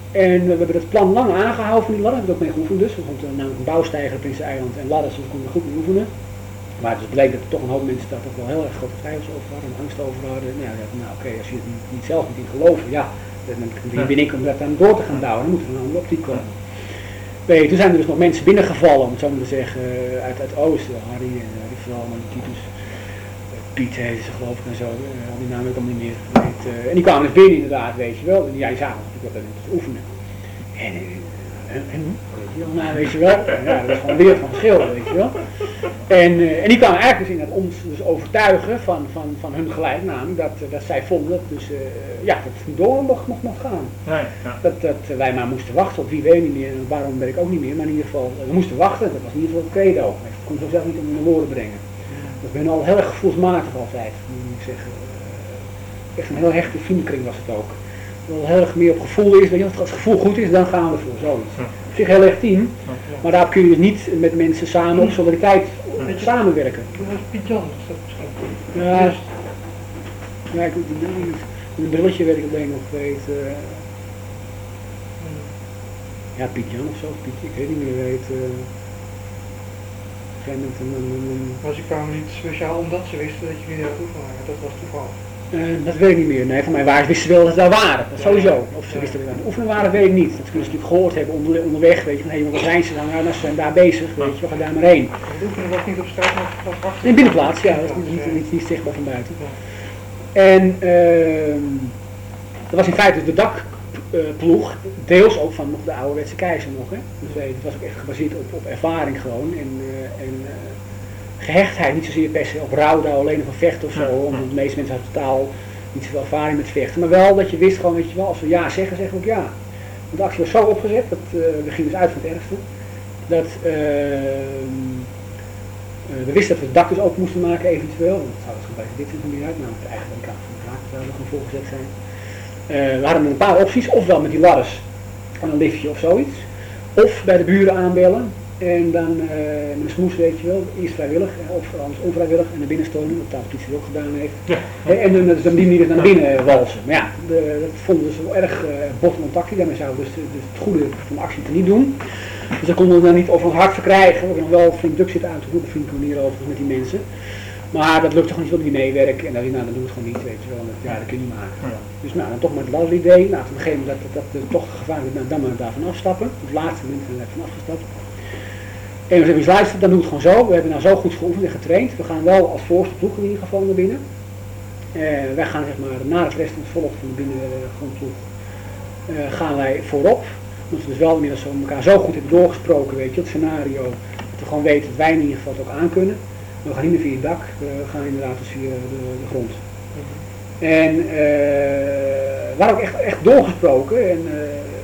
En we hebben het plan lang aangehouden van die ladder, daar hebben we ook mee geoefend dus. Er komt namelijk een bouwsteiger op Prinsen Eiland en ladders, dus we konden goed mee oefenen. Maar het bleek dat er toch een hoop mensen daar toch wel heel erg grote twijfels over hadden en angst over hadden. Nou, ja, nou oké, okay, als je het niet, niet zelf niet in geloven, ja, dan ben ik om dat dan door te gaan bouwen, dan moet er een andere optiek komen. Nee, toen zijn er dus nog mensen binnengevallen, om het zo maar te zeggen, uit het oosten, Harry en uh, die vooral, maar die Titus, uh, Piet heette ze geloof ik en zo, uh, al die namen heb ik allemaal niet meer weet, uh, en die kwamen dus binnen inderdaad, weet je wel, en ja, die zagen natuurlijk wat we oefenen. En, en, en weet je wel, nou weet je wel, ja, dat is gewoon een wereld van verschil, weet je wel. En, uh, en die kwamen eigenlijk dus inderdaad ons dus overtuigen van, van, van hun gelijknaam, dat, uh, dat zij vonden dat dus, uh, ja, dat het door mocht, mocht, mocht gaan. Nee, ja. Dat, dat uh, wij maar moesten wachten op wie weet niet meer, en waarom weet ik ook niet meer, maar in ieder geval, uh, we moesten wachten, dat was in ieder geval het credo. Ik kon zo zelf niet om de woorden brengen. Dus ik ben al heel erg gevoelsmatig altijd, moet ik zeggen. Uh, echt een heel hechte vriendenkring was het ook. Wel heel erg meer op gevoel is, weet je, als het gevoel goed is, dan gaan we voor zoiets. Ja. Op zich heel erg team, ja. Maar daar kun je dus niet met mensen samen op solidariteit ja. samenwerken. Dat was Piet Jan, is dat misschien? Ja, ja, ik weet het niet. Een brilletje weet ik alleen nog, weet. Uh, ja, Piet Jan of zo, Piet, ik weet niet meer, weet. Uh, een, een, een, een, maar ze kwamen niet speciaal omdat ze wisten dat jullie daar toe waren, dat was toevallig. Uh, dat weet ik niet meer. Nee, van mij waren, wisten ze wel dat ze daar waren. Dat sowieso. Of ze wisten dat we aan het oefenen waren, weet ik niet. Dat kunnen ze natuurlijk gehoord hebben onder, onderweg. Weet je, van hé, hey, wat zijn ze dan? Nou, ze zijn daar bezig. Weet je, we gaan daar maar heen. Het oefenen was niet op straat, maar het was achter. In binnenplaats, ja. Dat is niet, niet, niet, niet zichtbaar van buiten. En uh, dat was in feite de dakploeg. Uh, deels ook van nog de ouderwetse keizer nog. Hè. Dus weet, het was ook echt gebaseerd op, op ervaring gewoon. En, uh, en uh, gehechtheid, niet zozeer per se op rouwdouw, alleen of vechten of zo, omdat de meeste mensen hadden totaal niet zoveel ervaring met vechten, maar wel dat je wist gewoon, weet je wel, als we ja zeggen, zeggen we ook ja. Want de actie was zo opgezet, dat uh, we gingen dus uit van het ergste, dat uh, uh, we wisten dat we het dak dus open moesten maken eventueel, want het zou dus bij dit van uit, namelijk de eigen kant van de raad zou er gewoon voorgezet zijn. Uh, we hadden een paar opties, ofwel met die ladders aan een liftje of zoiets, of bij de buren aanbellen. En dan uh, met een smoes, weet je wel, eerst vrijwillig of anders onvrijwillig en naar binnen stormen, wat de politie ook gedaan heeft. Ja. En dan dus die manier naar binnen walsen. Maar ja, de, dat vonden ze wel erg uh, bot en tactisch, daarmee zouden we dus, dus het goede van de actie te niet doen. Dus dat konden we dan niet over ons hart verkrijgen. We hebben nog wel flink druk zitten uit te voeren, vriendelijke manier overigens met die mensen. Maar dat lukt toch niet, wil die meewerken en dan, nou, dan doen we het gewoon niet, weet je wel. Dat, ja, dat kun je niet maken. Ja. Dus nou, dan toch maar het ladder idee. Nou, op een gegeven moment dat, dat, dat, dat toch gevaarlijk is, nou, dan maar daarvan afstappen. Op het laatste moment zijn we ervan afgestapt. En we hebben eens luisteren, dan doen we het gewoon zo. We hebben nou zo goed geoefend en getraind. We gaan wel als voorste ploeg in ieder geval naar binnen. Uh, wij gaan zeg maar na het rest en het volk van de binnengrondploeg uh, gaan wij voorop. Omdat we dus wel inmiddels zo elkaar zo goed hebben doorgesproken, weet je, het scenario. Dat we gewoon weten dat wij in ieder geval het ook aan kunnen. We gaan niet meer via het dak, we gaan inderdaad dus via de, de grond. En uh, we waren ook echt, echt doorgesproken. En, uh,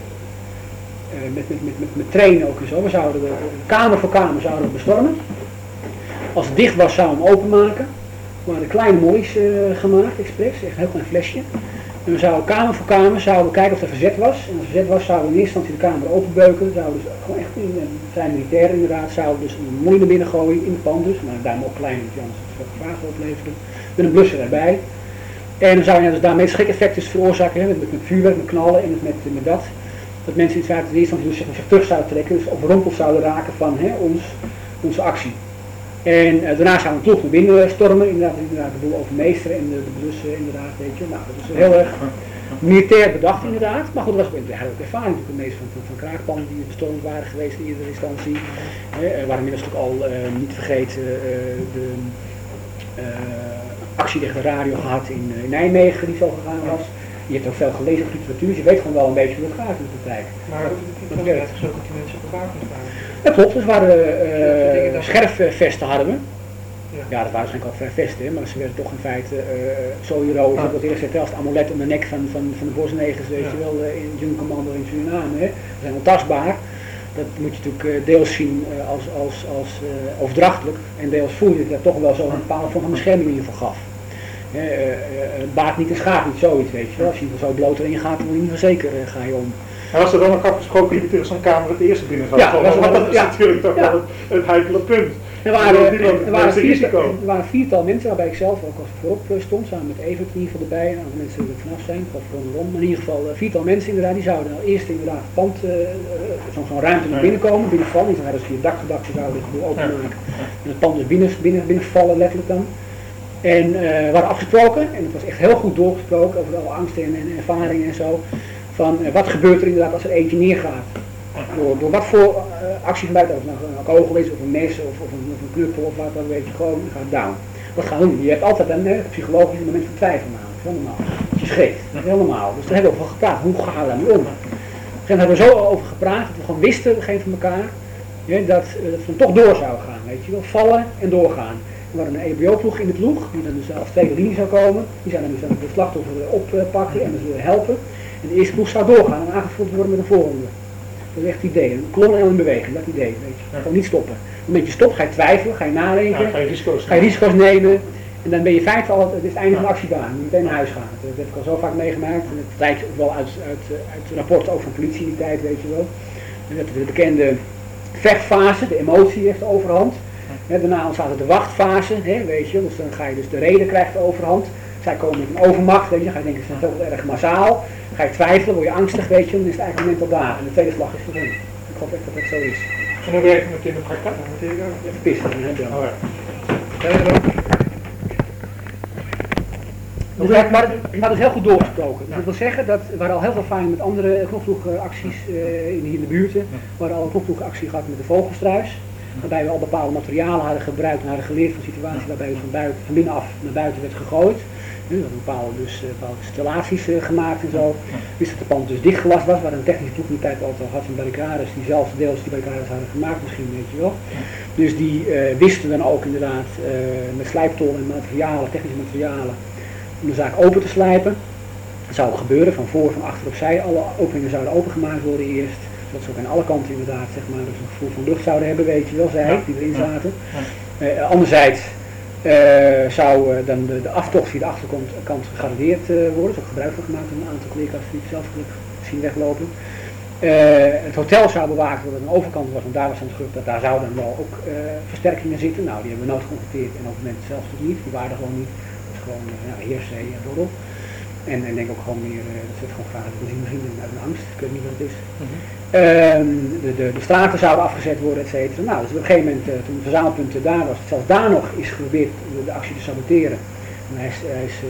Uh, met, met, met, met, met trainen ook en zo. We zouden de, kamer voor kamer zouden we bestormen. Als het dicht was, zouden we hem openmaken. We hadden kleine mollies uh, gemaakt, expres, echt een heel klein flesje. En we zouden kamer voor kamer zouden we kijken of er verzet was. En als er verzet was, zouden we in eerste instantie de kamer openbeuken. Zouden dus gewoon echt, in, zijn militair inderdaad, zouden dus een molly naar binnen gooien in de pan dus. Maar daarom ook klein, want anders het veel gevaar opleverde. Met een blusser erbij. En dan zou je dus daarmee schrik-effecten veroorzaken, hè, met, met, met vuurwerk, met knallen en met, met dat. Dat mensen in feite in eerste instantie zich, zich terug zouden trekken, dus overrompeld zouden raken van hè, ons, onze actie. En uh, daarna zouden we ploeg naar binnen stormen, inderdaad, inderdaad de boel overmeesteren en de, de blussen inderdaad, weet je. Nou, dat is heel erg militair bedacht inderdaad, maar goed, dat was ook ervaring natuurlijk de meeste van, van, van kraakpannen die bestormd waren geweest in eerdere instantie. Uh, we waren inmiddels ook al, uh, niet vergeten, uh, de uh, actie tegen de radio gehad in, uh, in Nijmegen die zo gegaan was. Je hebt ook veel gelezen op literatuur, dus je weet gewoon wel een beetje hoe het gaat in de praktijk. Maar het is net zo dat die mensen bewapend waren. Dat klopt, dus waren uh, scherfvesten hadden we. Ja. ja, dat waren waarschijnlijk al vrij vesten, maar ze werden toch in feite uh, zo heroïs, ah. wat eerst zei, als het amulet om de nek van, van, van de bosnegers, weet ja. je wel, uh, in Jung Commando in Suriname. Hè. Dat zijn ontastbaar. Dat moet je natuurlijk uh, deels zien uh, als, als, als uh, overdrachtelijk en deels voel je dat dat toch wel zo'n bepaalde vorm van bescherming in ieder geval gaf. Uh, uh, baat niet en schaadt niet, zoiets, weet je wel. Als je er zo bloot erin gaat, dan moet je niet van zeker uh, ga je om. En was er dan nog afgesproken dat er zo'n kamer het eerste binnen zou Ja, komen? was er Want wel- dat is ja. natuurlijk toch Ja. wel het, het heikele punt. Er waren, Die loopt het er, waren meeste viertal, risico. er waren viertal mensen waarbij ik zelf ook als voorop eh, stond, samen met Evert in ieder geval erbij. Een aantal mensen die er vanaf zijn, of rondom. Maar in ieder geval eh, viertal mensen inderdaad, die zouden nou eerst inderdaad het pand, uh, zo'n zo'n ruimte naar binnen komen, binnenvallen. Die zouden dus via het dakgedak, ze zouden het boel openmaken. En het pand dus binnen, binnen, binnenvallen letterlijk dan. En uh, we hadden afgesproken, en het was echt heel goed doorgesproken over alle angsten en, en ervaringen en zo. Van uh, wat gebeurt er inderdaad als er eentje neergaat. Door, door wat voor uh, actie van buiten, of nou een kogel is, of een mes, of, of, een, of een knuppel, of wat dan weet je, gewoon gaat down. Wat gaan we doen? Je hebt altijd een uh, psychologisch moment van twijfel namelijk, dat is helemaal. Je schrikt, dat is helemaal. Dus daar hebben we over gepraat, hoe gaan we daar nu om? Daar hebben we zo over gepraat, dat we gewoon wisten, geen van elkaar, ja, dat, uh, dat we dan toch door zouden gaan, weet je wel, vallen en doorgaan. We hadden een E B O-ploeg in het ploeg, die dan dus als tweede linie zou komen, die zou dan dus dan de slachtoffer oppakken en dus helpen. En de eerste ploeg zou doorgaan en aangevuld worden met een volgende. Dat is echt het idee. Een kolom en een beweging, dat idee, weet je. Ja. Gewoon niet stoppen. Op het moment je stopt, ga je twijfelen, ga je nadenken, Ja, ga je risico's ga je risico's nemen. En dan ben je feit al, het is het einde van de actie daar. Je moet meteen naar huis gaan. Dat heb ik al zo vaak meegemaakt. En het blijkt ook wel uit, uit, uit het rapport over de politie in die tijd, weet je wel. En dat de bekende vechtfase, de emotie heeft de overhand. Ja, daarna ontstaat de wachtfase, hè, weet je. Dus dan ga je dus de reden krijgt de overhand. Zij komen met een overmacht, weet je. Dan ga je denken, ze zijn toch wel erg massaal. Ga je twijfelen, word je angstig, weet je. Dan is het eigenlijk moment al daar. En de tweede slag is gewonnen. Ik hoop echt dat dat zo is. En hoe werkt het in de praktijk? Even pissen, hè, dan. Oh, ja. Dus dat, maar, maar dat is heel goed doorgesproken. Dus dat wil zeggen dat we hadden al heel veel ervaring met andere knopvloegacties uh, in, hier in de buurten. We hadden al een knopvloegactie gehad met de vogelstruis. Waarbij we al bepaalde materialen hadden gebruikt en hadden geleerd van situaties waarbij het van, buiten, van binnenaf naar buiten werd gegooid. Nu hadden we bepaalde, dus, uh, bepaalde installaties uh, gemaakt en zo. Dus dat de pand dus dichtgelast was. We hadden een technische ploeg in die tijd altijd al gehad van barricades die zelf deels die barricades hadden gemaakt misschien, weet je wel. Dus die uh, wisten dan ook inderdaad uh, met slijptol en materialen, technische materialen, om de zaak open te slijpen. Dat zou gebeuren, van voor, van achter, opzij. Alle openingen zouden opengemaakt worden eerst. Zodat ze ook aan alle kanten inderdaad, zeg maar, dus een gevoel van lucht zouden hebben, weet je wel, zij, ja. die erin zaten. Ja. Uh, anderzijds uh, zou uh, dan de, de aftocht via de achterkant kant gegarandeerd uh, worden. Er is ook gebruik van gemaakt van een aantal kleerkasten die ik zelf gelukkig zien weglopen. Uh, het hotel zou bewaakt worden aan de overkant was, want daar was dan het gerucht dat daar zouden dan wel ook uh, versterkingen zitten. Nou, die hebben we nooit geconstateerd en op het moment zelf dus niet, die waren er gewoon niet. Dat is gewoon uh, ja, heersee en roddel. En ik denk ook gewoon meer, uh, dat zit gewoon vragen te zien, misschien uit een angst, ik weet niet wat het is. Mm-hmm. uh, de, de, de straten zouden afgezet worden, et cetera. Nou, dus op een gegeven moment, uh, toen het verzamelpunt uh, daar was, zelfs daar nog is geprobeerd de, de actie te saboteren. En hij is, hij is uh,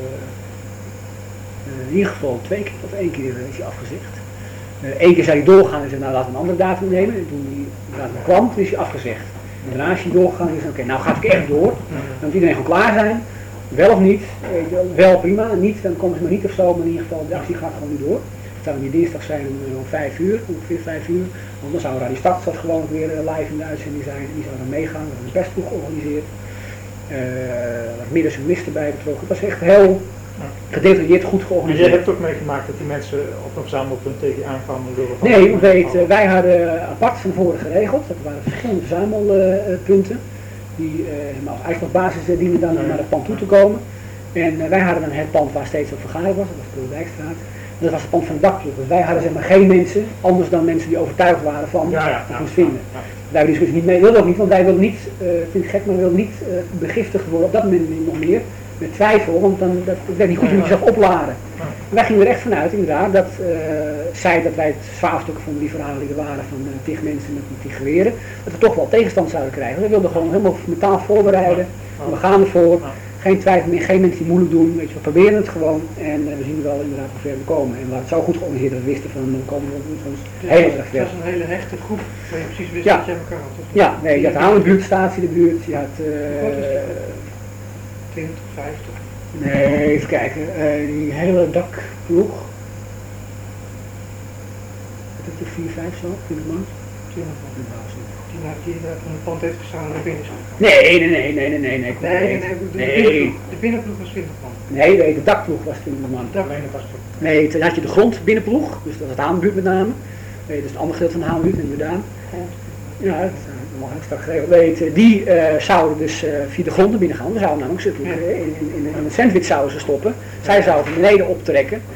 uh, in ieder geval twee keer of één keer uh, is hij afgezegd. Uh, Eén keer zei hij doorgaan en zei, nou laten we een andere datum nemen. En toen hij datum kwam, toen is hij afgezegd. En daarna is hij doorgegaan en zei, oké, okay, nou gaat ik echt door. Dan moet iedereen gewoon klaar zijn. Wel of niet, wel prima, niet, dan komen ze maar niet of zo, maar in ieder geval de actie gaat gewoon niet door. Het zou die dinsdag zijn om, om vijf uur, ongeveer vijf uur, want dan zou Radio Stadstad gewoon weer live in de uitzending zijn en die zou dan meegaan, we hebben een persploeg georganiseerd, uh, wat midden journalisten bij betrokken. Het was echt heel gedetailleerd goed georganiseerd. Maar jij hebt ook meegemaakt dat die mensen op een verzamelpunt tegen je aankwamen door het Nee, want weet, uh, wij hadden apart van voren geregeld, dat waren verschillende verzamelpunten. Die uh, als uitslagsbasis uh, dienen dan naar het pand toe te komen. En uh, wij hadden dan het pand waar steeds op vergaderd was, dat was de Dijkstraat. Dat was het pand van de dakploeg. Dus wij hadden zeg maar geen mensen, anders dan mensen die overtuigd waren van ja, ja, dat ja, moest vinden. Ja, ja. Daar hebben we discussie niet mee, wilden ook niet, want wij wilden niet, uh, vind ik gek, maar we wilden niet uh, begiftigd worden op dat moment nog meer. Met twijfel, want dan, dat, het werd niet goed, je moet jezelf opladen. Ja. Wij gingen er echt vanuit inderdaad dat uh, zij dat wij het zwaarstukken vonden die verhalen die er waren van uh, tig mensen met die geweren, dat we toch wel tegenstand zouden krijgen. We wilden gewoon helemaal mentaal voorbereiden, ja. We gaan ervoor, ja. Geen twijfel meer, geen mensen die moeilijk doen, weet je, we proberen het gewoon en uh, we zien wel inderdaad hoe ver we komen. En we hadden het zo goed georganiseerd dat we wisten van we komen soms dus heel erg ver. Het was een hele hechte groep, waar je precies wist ja. dat je elkaar had. Toch? Ja, nee, je had de buurtstatie, de buurt, je had uh, twintig, vijftig. Nee, even kijken. Uh, die hele dakploeg. Wat is er, vier, vijf zo? twintig man? twintig man. Die naar die van het pand heeft gestaan naar binnen. Nee, nee, nee, nee, nee, nee. Nee, nee, nee, nee, de, nee. Binnenploeg, de binnenploeg was twintig man. Nee, nee, de dakploeg was twintig man. Dak. Nee, toen had je de grondbinnenploeg, dus dat was het Hamerbuurt met name. Nee, dat is het andere gedeelte van de Hamerbuurt in Jordaan. Ja, dat mag ik straks geregeld weten. Die uh, zouden dus uh, via de grond naar binnen gaan. We zouden namelijk in, in, in, in het sandwich zouden ze stoppen. Zij zouden van beneden optrekken.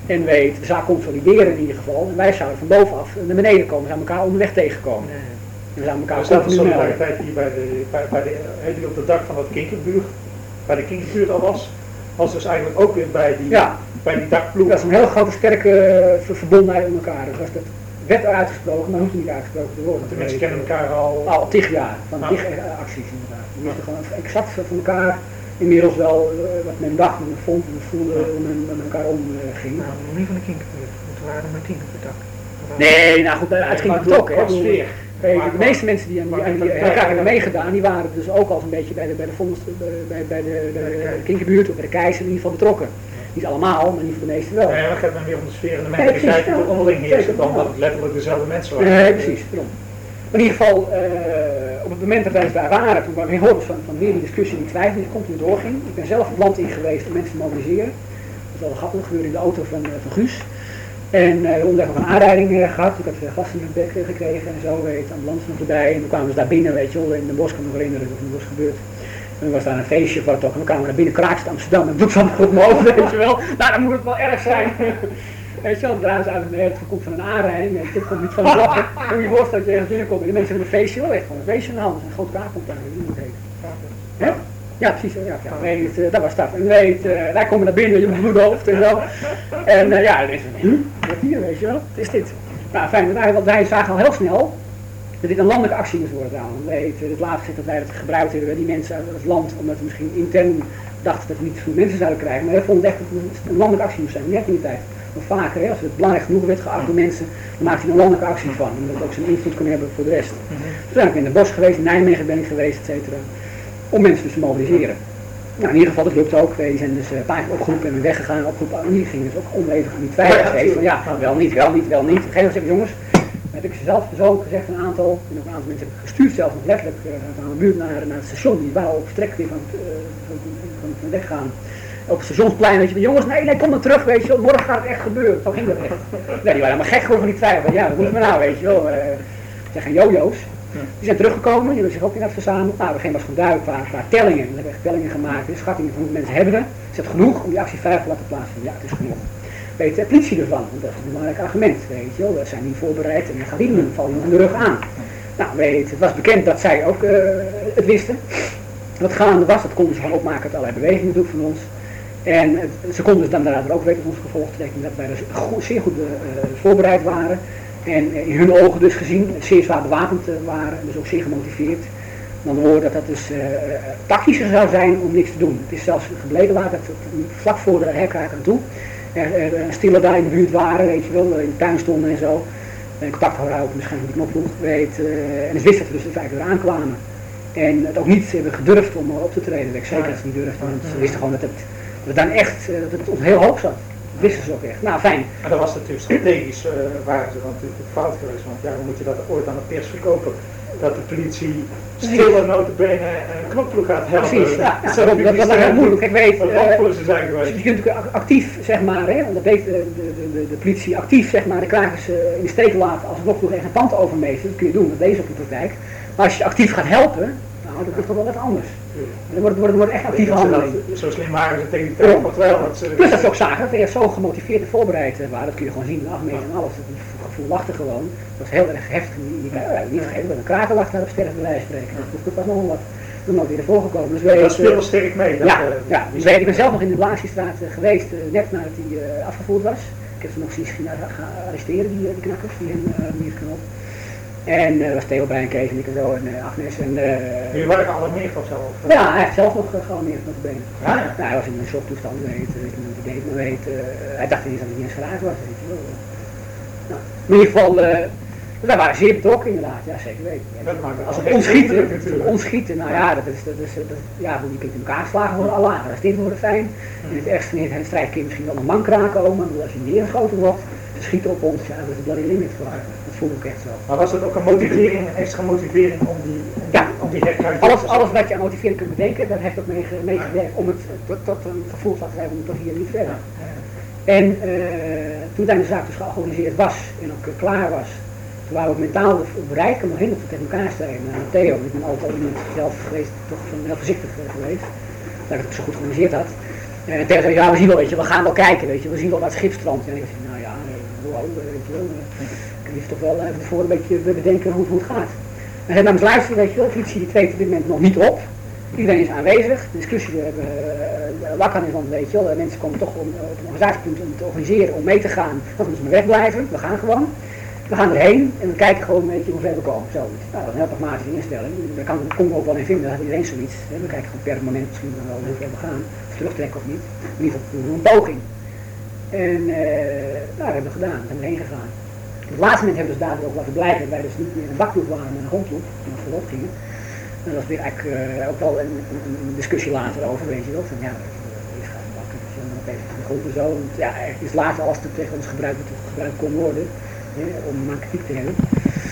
En weet, de zaak consolideren in ieder geval. En wij zouden van bovenaf naar beneden komen, we zouden elkaar onderweg tegenkomen. Nee. En we zouden elkaar Er staat een continu melden. solidariteit hier bij de, bij, bij de, hij die op de dak van dat Kinkerbuurt, bij de Kinkerbuurt al was, was dus eigenlijk ook weer bij die, Ja. bij die dakploeg. Dat is een heel grote, sterke uh, ver- verbondenheid met elkaar. Dus als dat werd er uitgesproken, maar hoeft niet uitgesproken te worden. De mensen kennen elkaar al. Al tig jaar, van Ja. tig acties inderdaad. We wisten gewoon exact van elkaar inmiddels wel uh, wat men dacht, wat men vond en voelde, hoe men met elkaar omging. Nou, nog niet van de Kinkerbuurt, want we waren maar tien op het dak. Nee, nou goed, daaruit ging Maar het ook. Hè. qua sfeer. Hey, Maar- de meeste mensen die aan die, maar- aan die maar- herkaring hebben meegedaan, die waren dus ook al een beetje bij de, bij de vondst, bij, bij de, de, de Kinkerbuurt of bij de Keizer in ieder geval betrokken. Niet allemaal, maar in ieder geval de meeste wel. Nee, maar het gaat dan weer om de sfeer en de Nee, mentaliteit die precies, er onderling ja. heerst, Zeker, dan ja. dat het letterlijk dezelfde mensen waren. Nee, precies, daarom. Maar in ieder geval, uh, op het moment dat wij dus daar waren, toen we hoorden van, van weer die discussie die twijfel die continu doorging. Ik ben zelf het land in geweest om mensen te mobiliseren. Dat is wel grappig, dat gebeurde in de auto van, uh, van Guus. En uh, we hebben nog een aanrijding uh, gehad, ik had uh, gas in mijn bek uh, gekregen en zo, weet de ambulance nog erbij. En toen kwamen ze daar binnen, weet je wel, in de bos, kan me nog herinneren dat in de bos gebeurt. En dan was daar een feestje of wat ook, en dan kwamen we naar binnen, kraakst Amsterdam, en bloed van op mijn hoofd, weet je wel. Nou, dan moet het wel erg zijn. Weet je wel, draaien ze uit het komt van een aanrijding, weet je, het komt niet van het lachen. Dan moet je je voorstellen dat je ergens binnenkomt en die mensen hebben een feestje, wel echt gewoon een feestje in de hand, een groot kraakcontainer, die moet heet. Hè? Ja, precies, ja, ja, weet, uh, dat was dat. En weet, uh, wij komen naar binnen, je moet bloedhoofd en zo. En uh, ja, dan is het, hm, wat hier, weet je wel, wat is dit? Nou, fijn, wij, want wij zagen al heel snel dat dit een landelijke actie moest worden gedaan. Weet, uh, het laatst gezegd dat wij dat gebruikt hebben, die mensen uit het land, omdat we misschien intern dachten dat we niet zoveel mensen zouden krijgen. Maar wij vonden echt dat het een landelijke actie moest zijn, net in die tijd. Maar vaker, hè, als het belangrijk genoeg werd geacht door mensen, dan maakte je een landelijke actie van. Omdat het ook zijn invloed kon hebben voor de rest. Mhm. Toen ben ik in het bos geweest, in Nijmegen ben ik geweest, et cetera. Om mensen dus te mobiliseren. Nou, in ieder geval, dat lukt ook. Die zijn dus een paar keer opgeroepen en weggegaan. Opgeroepen, en die gingen dus ook onlevig aan die twijfel geven. Van ja, wel niet, wel niet, wel niet. Op een gegeven moment zeg ik, jongens, heb ik ze zelf persoonlijk gezegd, een aantal, en ook een aantal mensen heb ik gestuurd zelf nog letterlijk uh, van de buurt naar, naar het station. Die waren al verstrekt weer van het, uh, van, van, van weggaan. Op het stationsplein, weet je, jongens, nee, nee, kom maar terug, weet je wel, morgen gaat het echt gebeuren. Zo ging dat echt. Nee, die waren helemaal gek geworden van die twijfel. Ja, wat moeten we nou, weet je wel. Uh, het zijn geen jojo's. Die zijn teruggekomen, die hebben zich ook inderdaad verzameld. Nou, we gingen was van duik qua, qua tellingen. We hebben echt tellingen gemaakt, dus schattingen van hoeveel mensen hebben er. Is het genoeg om die actie veilig te laten plaatsvinden? Ja, het is genoeg. Weet de politie ervan? Want dat is een belangrijk argument, weet je wel. We zijn niet voorbereid en dan gaat die doen, val je in de rug aan. Nou, weet, het was bekend dat zij ook uh, het wisten. Wat gaande was, dat konden ze gewoon opmaken uit allerlei bewegingen natuurlijk van ons. En uh, ze konden dus dan daarna ook weten van ons gevolgtrekking dat wij dus goed, zeer goed uh, voorbereid waren. En in hun ogen dus gezien zeer zwaar bewapend waren, dus ook zeer gemotiveerd. Met andere woorden dat dat dus uh, tactischer zou zijn om niks te doen. Het is zelfs gebleken later dat het vlak voor de herkraak aan toe er, er, er stille daar in de buurt waren, weet je wel, in de tuin stonden en zo. En contact houden ook misschien die knop weet. Uh, en het wist dat we dus de feiten eraan kwamen. En het ook niet hebben gedurfd om op te treden. Ik zeker dat ze niet durfden, want ze wisten gewoon dat het, dat het dan echt uh, dat het ons heel hoog zat. Dat wisten ze ook echt. Nou, fijn. Maar dat was natuurlijk strategisch, uh, waren ze dan natuurlijk fout geweest, want ja, dan moet je dat ooit aan de pers verkopen. Dat de politie stille notabene een knokploeg gaat helpen. Precies, ja, ja, dat dat, dat, dat was heel moeilijk. Ik weet, dat uh, ze zijn geweest. je kunt natuurlijk actief, zeg maar, hè, dat deed de, de, de, de politie actief, zeg maar, de krakers uh, in de steek laten als het nog echt een pand overmeestert. Dat kun je doen, dat deze ook in de praktijk. Maar als je actief gaat helpen, nou, dat is toch wel wat anders. Dan wordt het wordt echt actieve handeling. Zo slim waren ze tegen die tijd nog wel. Dat ze Plus dat ze ook zagen dat we echt zo gemotiveerd en voorbereid waren. Dat kun je gewoon zien, de afmeten en alles. Het gevoel lachte gewoon. Dat was heel erg heftig. Niet, niet vergeten dat een kraker lag daar op sterfbeleid spreken. Dat was nog wat. Dat is nog weer voorgekomen. Dus weet, dat speelde sterk mee. Ja, dat, uh, ja. Dus weet, ik ben zelf nog in de Blaasjestraat uh, geweest, uh, net nadat hij uh, afgevoerd was. Ik heb ze nog zien gaan arresteren, die, die knakkers, die hem uh, niet geknald. En dat uh, was Theo, Brian, Kees en ik en zo en uh, Agnes en... Uh, Jullie waren gealarmeerd of zo? Of? Ja, hij heeft zelf nog uh, gealarmeerd met de benen. Ja, ja. Nou, hij was in een shocktoestand, weet ik niet wat hij deed, maar weet, uh, hij dacht niet dat hij niet eens geraakt was, weet je wel. Nou, in ieder geval, uh, wij waren zeer betrokken inderdaad, ja zeker weten. Ja, als het onschieten, onschieten, nou ja, dat is, dat is, dat, ja, die kunt in elkaar slagen worden, al lager, als dit worden fijn. In het ergste van het strijd kun je misschien wel een man kraken ook, maar als je neergeschoten wordt, ze schieten op ons, ja, dat is een bloody limit voor haar. Dat voel ik echt zo. Maar was dat ook een motivering, een extra motivering om die, om ja, om die herkruiding alles, alles wat je aan motivering kunt bedenken, dat heeft ook meegewerkt om het tot, tot een gevoel te laten hebben om toch hier niet verder. En uh, toen de zaak dus georganiseerd was en ook uh, klaar was, toen waren we ook mentaal bereid om nog helemaal tegen elkaar te strijden. Uh, Theo, ik ben altijd iemand zelf geweest, toch heel voorzichtig uh, geweest, dat ik het zo goed georganiseerd had. En tegen zei, ja we zien wel, weet je, we gaan wel kijken, weet je, we zien wel wat schipstrand. En ik zei, nou ja, wow, weet je wel, ik lief toch wel even voor een beetje bedenken hoe, hoe het gaat. En hij namens luisteren, weet je wel, de politie treedt op dit moment nog niet op. Iedereen is aanwezig, de discussie hebben uh, wakker is, want weet je wel, mensen komen toch om, uh, op een organisatiepunt om te organiseren, om mee te gaan, dan moeten we wegblijven, we gaan gewoon. We gaan erheen en we kijken gewoon een beetje hoe ver we komen. Zo. Nou, dat is een heel pragmatische instelling. Daar kan ik ook wel in vinden, dat heeft iedereen zoiets. We kijken gewoon per moment misschien wel hoe ver we gaan, of terugtrekken of niet. In ieder geval doen we een poging. En uh, nou, dat hebben we gedaan, daar zijn we heen gegaan. Op het laatste moment hebben we dus dadelijk ook laten blijken dat wij dus niet meer in een bakploeg waren, maar een grondploeg, die we voorop gingen. En dat was weer eigenlijk uh, ook wel een, een, een discussie later over, weet je wel. Van ja, je gaat de bakken, je nog even de grond en zo. Want ja, het is later als het tegen ons gebruikt, gebruikt kon worden. Ja, om maar kritiek te hebben.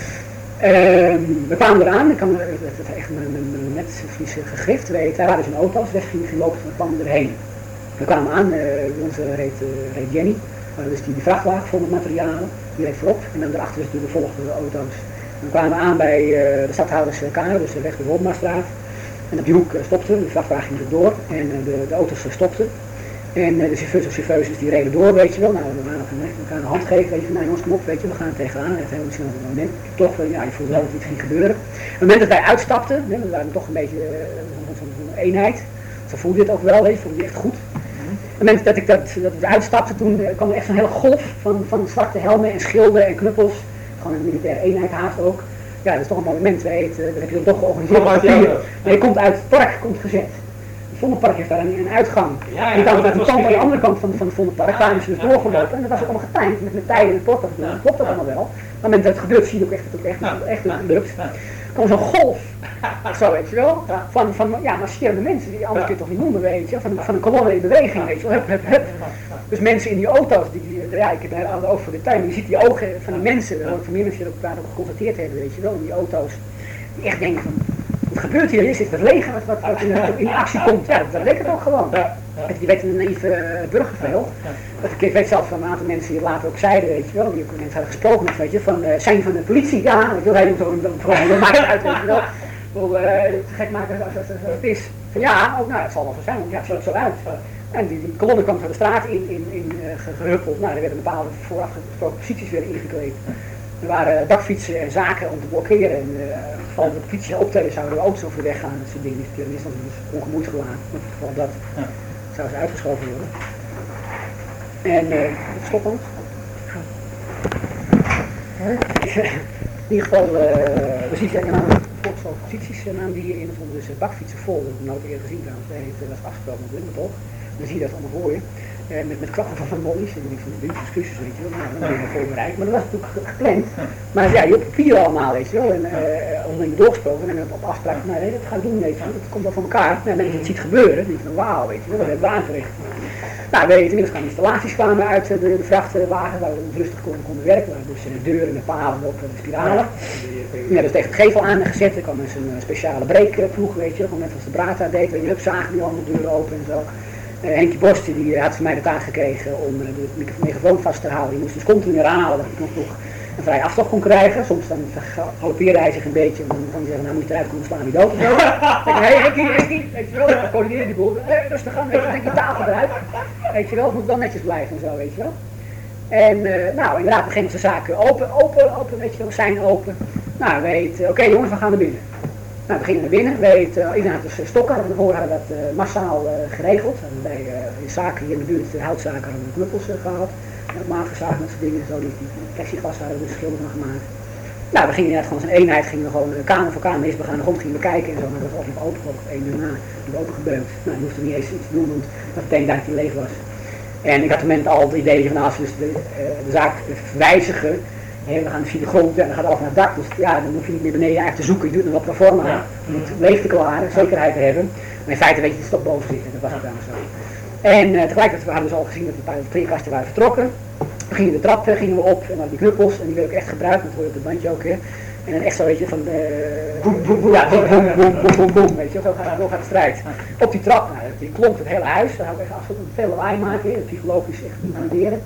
Uh, we kwamen eraan, ik kan het echt met net gegrift weten. Wij waren dus in auto's, weg ging lopen, we kwamen erheen. We kwamen aan, uh, onze reed, uh, reed Jenny, uh, dus die, die vrachtwagen vol met materialen, die reed voorop. En dan daarachter dus de volgende auto's. We kwamen aan bij uh, de stadhouderskade, dus de weg de Wolmaarstraat. En op die hoek uh, stopte, de vrachtwagen ging door en uh, de, de auto's uh, stopten. En uh, de chauffeurs en chauffeuses die reden door, weet je wel. Nou, we gaan elkaar een hand geven, weet je, nou jongens, kom op, weet je, we gaan er tegenaan. Het heeft misschien op het moment toch, uh, ja, je voelde wel dat iets ging gebeuren. Op het moment dat wij uitstapten, hè, we waren toch een beetje uh, zo'n zo eenheid. Zo voelde je het ook wel, weet je, voelde je echt goed. Op het moment dat ik dat, dat we uitstapten, toen uh, kwam er echt zo'n hele golf van, van zwarte helmen en schilden en knuppels. Gewoon een militaire eenheid haast ook. Ja, dat is toch een monument, weet je, dat heb je dan toch georganiseerd. Maar je komt uit het park, komt gezet. Het Vondelpark heeft daar een, een uitgang. Ja, ja, en dan aan de, aan de andere kant van, van het Vondelpark kwamen ze dus doorgelopen. En dat was ook allemaal getimed met, met tijden en porten. Dat klopt dat allemaal wel. Maar op het moment dat het gebeurt, zie je ook echt dat het echt, echt, echt lukt. Er kwam zo'n golf, zo weet je wel, van, van ja, marcherende mensen, die anders kun je toch niet noemen, weet je, van, van een kolonne in beweging, weet je wel, hup, hup, hup. Dus mensen in die auto's, die, die ja, ik heb daar aan de oog voor de tuin, maar je ziet die ogen van die mensen, daar hoor ik van meer mensen die elkaar ook geconfronteerd hebben, weet je wel, in die auto's, die echt denken van, wat gebeurt hier, is dit het leger wat, wat, wat in, in actie komt, ja, dat leek het ook gewoon. Je weet een naïeve uh, burgerveld. Dat ik, ik weet zelf van een aantal mensen die het later ook zeiden, weet je wel, die ook mensen hadden gesproken, weet je, van, uh, zijn je van de politie? Ja, ik wil helemaal zo, dan maakt het uit, weet je wel. Ik wil uh, het gek maken als, als, als, als het is. Van, ja, oh, nou, het zal wel zo zijn, want ja, het ziet er zo uit. En die, die kolonne kwam van de straat in, in, in uh, gehuppeld. Nou, er werden bepaalde vooraf gesproken posities weer ingekleed. Er waren bakfietsen en zaken om te blokkeren. En uh, in het geval dat de politie optreden zouden de auto's over de weg gaan. Dat soort dingen. Die is dan dus ongemoeid gelaten. In het geval dat ja. zou ze uitgeschoven worden. En uh, stop ons. In ieder geval, uh, we zien er een aantal posities namen die hier in het dus bakfietsen vol. Dat heb ik nooit eerder gezien trouwens. Hij heeft dat afgesproken met Lindenbroek. Dan zie je dat allemaal voor je. Uh, met, met klappen van mollies en van de discussies, weet je wel. Nou, dan ben je voorbereid. Maar dat was natuurlijk gepland. Maar ja, je op papier allemaal, weet je wel. En uh, onderling doorgesproken en dan op afspraak. Nou, nee, dat gaan we doen, weet je wel. Dat komt wel van elkaar. Nou, als je het ziet gebeuren, dan denk je van wauw, weet je wel. Dat hebben we aangericht. Nou, we weten inmiddels gaan installaties kwamen uit de, de vrachtwagen waar we ons rustig konden, konden werken. Waar dus de deuren en de palen op de spiralen. Ja, dus tegen het gevel aangezet. Er kwam dus een speciale breekploeg, weet je wel. Net als de Brata deed, weet je, hup, zagen die allemaal deuren open en zo. Uh, Henkie Borst die had van mij de taak gekregen om uh, de microfoon vast te houden. Die moest dus continu herhalen dat ik nog, nog een vrije afstand kon krijgen. Soms dan galoppeerde hij zich een beetje en dan kon hij zeggen, nou moet je eruit komen, slaan die dood of zo. Dan denk ik, hé Henkie, Henkie, weet je wel, dan coördineerde die boel. Hey, rustig aan, weet je, dan denk je tafel eruit. Weet je wel, het moet wel netjes blijven en zo, weet je wel. En uh, nou, inderdaad beginnen de zaken open, open, open, weet je wel, we zijn open. Nou, we weten, oké okay, jongens, we gaan naar binnen. Nou, we gingen naar binnen. We weten, uh, iedereen had dus stokken, we hadden dat uh, massaal uh, geregeld. We hebben bij uh, zaken hier in de buurt, de houtzaken, hadden we knuppels uh, gehad. Normaal gezaagd met zo'n dingen, zo, die, die plexiglas hadden we dus schilder van gemaakt. Nou, we gingen inderdaad gewoon als een eenheid, gingen we gewoon uh, kamer voor kamer eerst, we gaan de grond gingen bekijken en zo. Maar dat was altijd open, geloof ik, één uur na, die open gebeukt. Nou, je hoefde niet eens iets te doen, want dat betekent dat hij leeg was. En ik had op het moment al het idee van als we dus de, uh, de zaak wijzigen, he, we gaan via de grond en dan gaat alles naar het dak, dus ja, dan hoef je niet meer beneden eigenlijk te zoeken, je doet het nog pro forma, ja. Om het leeg te klaren, zekerheid te hebben. Maar in feite weet je dat het toch boven zit en dat was het dan zo. En uh, tegelijkertijd we hadden dus al gezien dat een paar treekasten waren vertrokken. We gingen de trap, gingen we op en dan die knuppels en die wil ik echt gebruiken, dat hoor je op het bandje ook weer. En dan echt zo, weet je, van uh, boem, boem, boem, ja, boem, boem, boem, boem, boem, boem, weet je, zo gaat, zo gaat de strijd. Op die trap, nou, die klonk het hele huis, daar hou ik echt absoluut veel lawaai maken, psychologisch echt intimideren.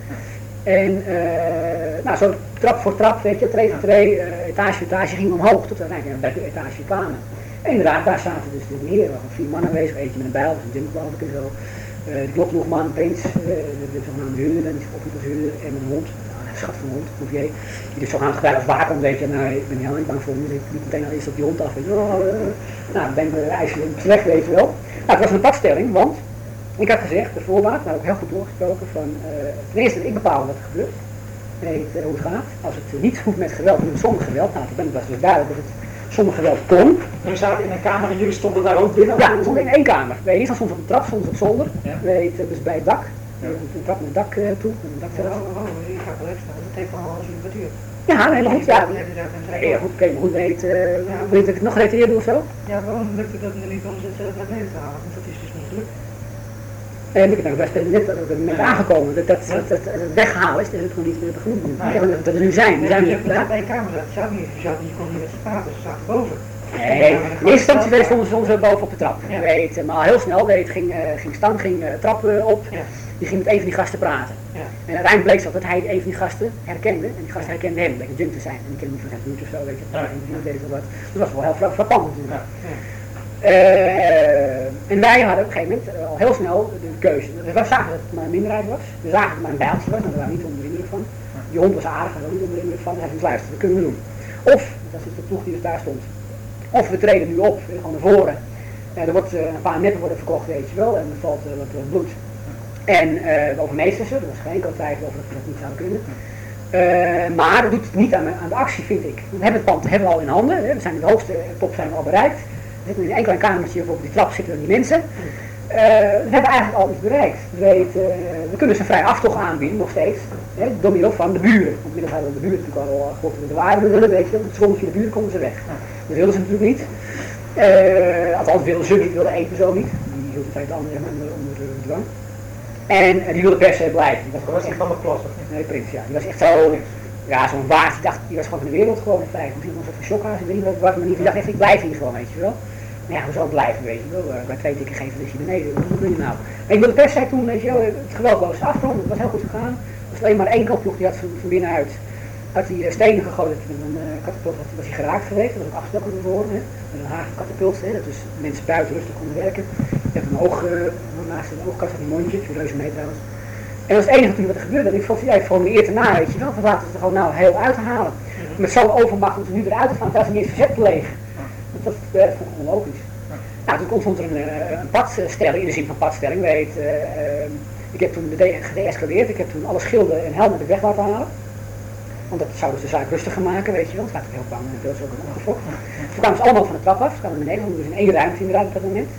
En uh, nou, zo trap voor trap, weet je, tree voor tree, uh, etage voor etage gingen we omhoog tot we uiteindelijk bij de etage kwamen. En inderdaad, daar zaten dus de heren, er waren vier mannen aanwezig, eentje met een bijl, een Jim geloof ik en zo. Uh, de klokploegman, Prins, uh, de, de zogenaamde huurder, die zich opdoet als huurder, en een hond, een schat van een hond, Bouvier, die dus zogenaamd gebruikt als waken, weet je, nou ik ben helemaal niet bang voor hem, dus ik liep meteen al eerst op die hond af, weet je, oh, uh, nou dan ben ik uh, ijselijk slecht, weet je wel. Nou, het was een padstelling, want ik had gezegd, de voorbaat, nou ook heel goed doorgesproken, van uh, ten eerste ik bepaal wat er gebeurt, weet uh, hoe het gaat, als het uh, niet goed met geweld, maar zonder geweld, nou toen was dus duidelijk dat het zonder geweld kon. We zaten in een kamer en jullie stonden daar ook binnen? Ja, we stonden in één kamer. Wij eerst soms op de trap, soms op zolder. Ja. Weet, dus bij het dak. Ja. Een trap met het dak uh, toe. Met een dakterras. Oh, oh, oh, ik ga wel extra. Dat heeft al alles een kwartier. Ja, helemaal goed. Ja, ja goed, oké, maar goed, weet, uh, ja. Wil je het nog reitereren doen of zo? Ja, waarom lukt het dat niet om het zelf uit te halen? Want dat is dus niet gelukt. En ik ben best net, net aangekomen. Dat, dat, dat, dat, dat weghalen is dat het gewoon niet meer te genoeg. Dat we er nu zijn. We zijn nu bij een kamer zat, zou niet, je kon niet met z'n praten, ze zaten boven. Nee, in eerste instantie werden soms, soms boven op de trap. Ja. Weet, maar al heel snel weet, ging, uh, ging Stan ging, uh, trap uh, op, ja. Die ging met een van die gasten praten. Ja. En uiteindelijk bleek zo dat hij een van die gasten herkende, en die gast herkende hem, bleek een junk te zijn. En die kende niet van zijn bloed of zo, weet je. Ja. Dat was wel heel frappant natuurlijk. Ja. Ja. Uh, en wij hadden op een gegeven moment uh, al heel snel de keuze. Dus we zagen dat het maar een minderheid was, we zagen dat het maar een bijltje was, maar we waren niet onder de indruk van. Die hond was aardig, we waren niet onder de indruk van, hij zei, luister, dat kunnen we doen. Of, dat is de ploeg die dus daar stond, of we treden nu op, gewoon naar voren. Uh, er wordt uh, een paar neppen worden verkocht, weet je wel, en er valt uh, wat uh, bloed. En uh, we overmeesteren ze, er was geen enkele twijfel over dat we dat niet zouden kunnen. Uh, maar dat doet het niet aan, aan de actie, vind ik. We hebben het pand hebben we al in handen, hè. We zijn in de hoogste top zijn we al bereikt. We zitten in een enkel kamertje of op die trap zitten die mensen. Uh, we hebben eigenlijk al iets bereikt. We, weet, uh, we kunnen ze een vrij aftocht aanbieden, nog steeds, hè, door middel van de buren. Want middel hadden de buren natuurlijk al gehoord dat we de waarde willen, weet je. Soms via de buren komen ze weg. Dat wilden ze natuurlijk niet. Uh, althans wilden ze niet, wilde één persoon niet. Die hield het de andere onder, onder de dwang. En uh, die wilde per se blijven. Die was, was echt van de klas, of nee, Prins, ja. Die was echt zo, ja, zo'n waard. Die dacht, die was gewoon van de wereld gewoon blijven. Misschien was het een shockhuis, ik weet niet wat het was, maar die dacht echt, ik blijf hier gewoon, weet je wel. Maar ja, we zullen blijven, weet je wel. Uh, bij twee dikke geven is hier beneden, wat doe je nou? En ik wilde per se toen, weet je wel, het geweld was afgeronden, het was heel goed gegaan. Er was alleen maar één koploeg, die had van, van binnenuit uit die uh, stenen gegooid, met een uh, katapult was hij geraakt geweest, dat was ook afgestoken ervoor, hè. Met een hagen katapult, hè, dat dus mensen buiten rustig konden werken. Je hebt een oog, uh, naast een oogkast van die mondje, zo'n reuze mee trouwens. En dat is het enige natuurlijk wat er gebeurde. En ik vond het ja, gewoon de eer te na, weet je wel. We laten het er gewoon nou heel uithalen. Met zo'n overmacht om ze nu eruit te gaan, terwijl ze niet eens verzet plegen. Dat, dat, dat vond ik onlogisch. Nou, toen ontstond er een, een padstelling, in de zin van padstelling. Weet, uh, uh, ik heb toen gedeescaleerd. Ik heb toen alle schilden en helmen uit de weg laten halen. Want dat zou dus de zaak rustiger maken, weet je wel. Het gaat ook heel bang en veel zo ook opgefokt. Toen kwamen ze allemaal van de trap af. Ze kwamen naar beneden, dus in één ruimte inderdaad op dat moment.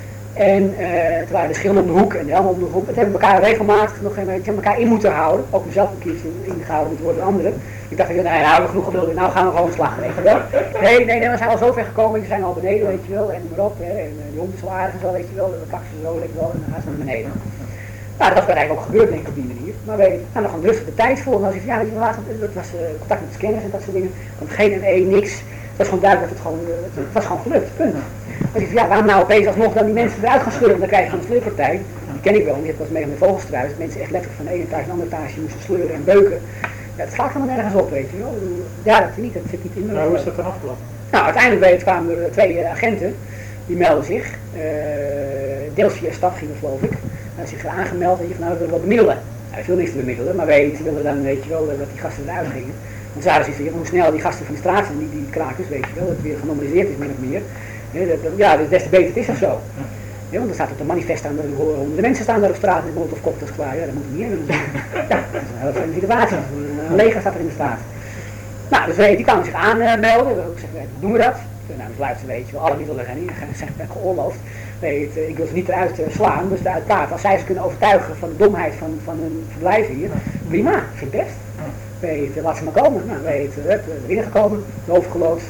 En uh, toen waren de schilden om de hoek en de helmen om de hoek. Dat hebben we elkaar regelmatig nog een beetje elkaar in moeten houden. Ook mezelf een keertje ingehouden moeten worden door anderen. Ik dacht, nee, nou hebben we genoeg geduld, nou gaan we gewoon slag, weet je wel. Nee, nee, nee, we zijn al zo ver gekomen, we zijn al beneden, weet je wel. En maar op, hè, en uh, die hond is wel aardig en zo, weet je wel. Dan pakken ze zo, weet je wel, en dan gaan ze naar beneden. Nou, dat was eigenlijk ook gebeurd, denk ik, op die manier. Maar wij gaan er gewoon rustig de tijd voor. En dan zeg ik, ja, weet je, laat, dat was uh, contact met de scanners en dat soort dingen. Want geen M E, niks. Het was gewoon duidelijk dat het gewoon, uh, het, het was gewoon gelukt, punt. Dan zeg ik, ja, waarom nou opeens alsnog dan die mensen eruit gaan sleuren? Dan krijg je gewoon een sleurpartij. Die ken ik wel, die heb ik wel eens mee met vogelstruis. Dat mensen echt letterlijk van de ene etage naar de andere etage moesten sleuren en beuken. Ja, het slaat helemaal nergens op, weet je wel. Ja, dat niet, dat zit niet in de... Nou, hoe is dat dan afgelopen? Nou, uiteindelijk weet, kwamen er twee uh, agenten, die melden zich. Uh, deels via stad gingen, geloof ik. Hij zich aangemeld en je van nou, we willen wel bemiddelen. Nou, ik wil niks te bemiddelen, maar weet, willen dan, weet je wel, dat die gasten eruit gingen. Want ze hadden zoiets van, hoe snel die gasten van de straat zijn, die, die krakers, weet je wel, dat het weer genormaliseerd is, min of meer. Ja, dat, ja, des te beter het is of zo. Ja, want er staat op de manifest aan, de mensen staan daar op straat met mond of cocktails klaar, ja, dat moet niet hebben. Ja, dat is een hele vreemde situatie. Een leger staat er in de straat. Nou, dus weet, die kwamen zich aanmelden, ik zeg, doen we dat? Nou, dus luister, weet je wel, alle middelen zijn, zijn geoorloofd. Weet, ik wil ze niet eruit slaan, dus eruit praten. Als zij ze kunnen overtuigen van de domheid van, van hun verblijf hier, prima, ik vind het best. Weet, laat ze maar komen. Nou, weet, erin gekomen, overgeloosd.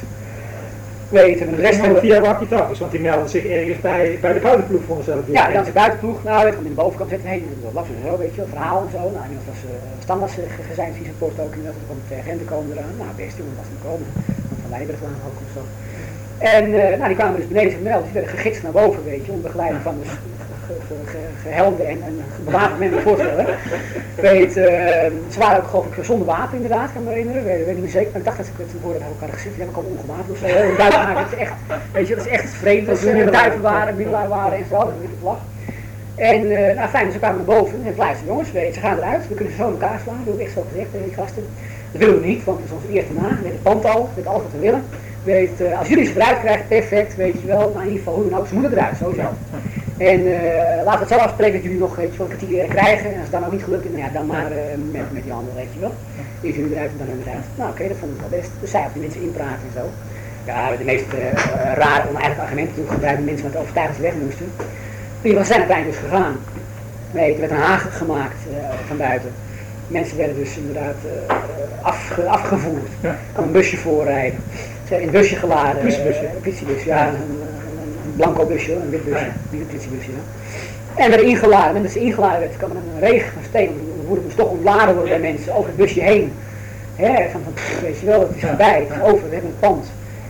Weet, en de rest van de via walkie-talkies, want die melden zich ergens bij, bij de buitenploeg voor zichzelf. Ja, dan is de buitenploeg, nou, weet, in de bovenkant zitten, heen, dat was en zo, weet je wel, verhaal en zo. Nou, dat was uh, standaard gezijnsvisapost ook, en dat er komt de agenten komen eraan. Nou, best, jongen, was niet komen. Want Van Leijberg waren ook of zo. En uh, nou, die kwamen dus beneden zich melden, die werden gegidst naar boven, weet je, onder begeleiding van de gehelmde en, en bewapend mensen voorstellen. Weet, uh, ze waren ook geloof ik zonder wapen inderdaad, kan me herinneren, weet, weet niet meer zeker, maar ik dacht dat ze het woorden bij elkaar gezien, die hebben ook al ongewapend of zo. Hè, Duitsers maken het is echt, weet je, dat is echt vreemd, dat ze duiven waren, middelaar waren en zo, dat is het vlag. En uh, nou fijn, ze kwamen naar boven en ik luister jongens, weet, ze gaan eruit, we kunnen ze zo in elkaar slaan, dat heb ik echt zo gezegd tegen die gasten. Dat willen we niet, want het is onze eerste maand, met het pand al, met alles wat we willen. Weet, uh, als jullie ze eruit krijgen, perfect, weet je wel, maar in ieder geval, hoe nou, ze moeten eruit, sowieso. En uh, laten we het zo afspreken dat jullie nog, weet je wel, een kwartier krijgen, en als het dan ook niet gelukt is, nou ja, dan maar uh, met, met die anderen, weet je wel. Eerst jullie eruit en dan eruit. Nou oké, okay, dat vond ik wel best. Dus zij op die mensen inpraten en zo. Ja, de meest uh, rare, oneigenlijke argumenten toen gebruikten mensen met overtuigd ze weg moesten. Die zijn uiteindelijk dus gegaan. Nee, er werd een haag gemaakt uh, van buiten. Mensen werden dus inderdaad uh, afge, afgevoerd. Ja. Kan een busje voorrijden. Ze hebben in een busje geladen. Politiebusje. Uh, politiebus, ja. Een, een, een blanco busje, een wit busje. Ja. Niet een politiebusje, ja. En werden ingeladen. En als ze ingeladen werd, kwam er een regen van steen. Dan moest toch ontladen worden bij mensen over het busje heen. Hè, van, van, weet je wel, het is voorbij, het is over, we hebben een pand.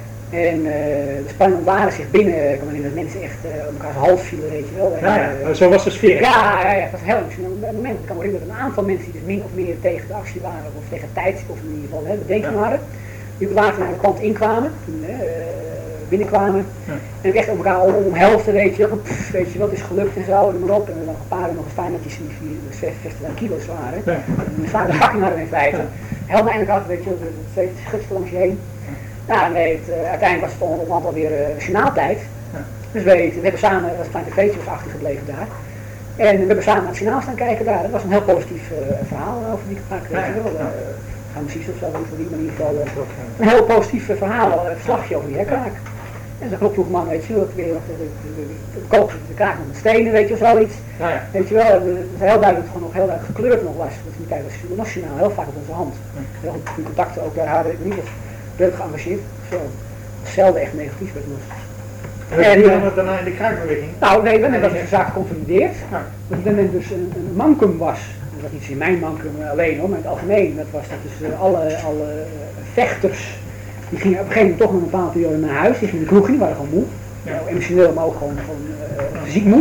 En uh, de spanningen waren zich binnen, ik kan me dat mensen echt uh, op elkaars hals vielen, weet je wel. Ja, ja, uh, zo was de sfeer. Ja, ja, ja, het was heel misschien op een moment, ik kan me herinneren dat een aantal mensen die dus min of meer tegen de actie waren, of tegen tijd, of in ieder geval hè, bedenken ja. waren, die later naar de pand inkwamen, uh, binnenkwamen, ja. en echt op elkaar omhelsten, weet je wel, pff, weet je wel, het is gelukt en zo, en maar op, en dan een paar nog eens fijn dat die zestig kilo's waren, ja. een zware pakking hadden we in feite, ja. helemaal eindelijk had, weet je wel, twee schutsen langs je heen. Nou, weet, uh, uiteindelijk was het onderhand alweer uh, journaaltijd. Ja. Dus weet, we hebben samen, dat was een klein tv'tje, was achter gebleven daar. En we hebben samen naar het journaal staan kijken daar. Dat was een heel positief uh, verhaal over die ik weet je wel. Uh, gaan we precies of zo, voor die manier geval. Uh, een heel positief uh, verhaal, uh, verslagje over die hekkraak. En zo'n klopt man, weet je wel, weer nog de, de, de, de, de kook de kraak met stenen, weet je wel, zoiets. Ja, ja. Weet je wel, het is heel duidelijk, gewoon nog heel duidelijk gekleurd nog was. Dat is niet tijdens het nationaal, heel vaak op onze hand. Heel goed contacten ook daar hadden, ik niet of leuk geëngageerd. Zo, zelden echt negatief werd nog. En heb je dan daarna in de kraakbeweging? Nou nee, dan hebben we de zaak geconsolideerd. Ja. Dat het dus een, een mancum was. Dat was niet in mijn mancum alleen hoor, maar in het algemeen. Dat was dat dus uh, alle, alle vechters, die gingen op een gegeven moment toch nog een bepaalde periode naar huis. Die gingen de kroeg in, die waren gewoon moe. Ja. Nou, emotioneel, maar ook gewoon, gewoon uh, fysiek moe.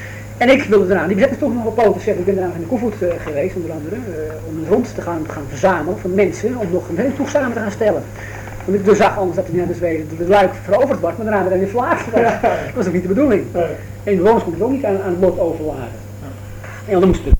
En ik wilde daarna, die bezetten toch nog op poten zeggen, ik ben daarna in de Koevoet uh, geweest onder andere, uh, om rond te gaan, te gaan verzamelen van mensen, om nog een hele toeg samen te gaan stellen. Want ik dus zag anders dat hij naar de Zweden de luik veroverd was, maar daarna weer in de verlaagd was. Dat was ook niet de bedoeling. En de bewoners konden ook niet aan, aan het lot overladen. En dan moesten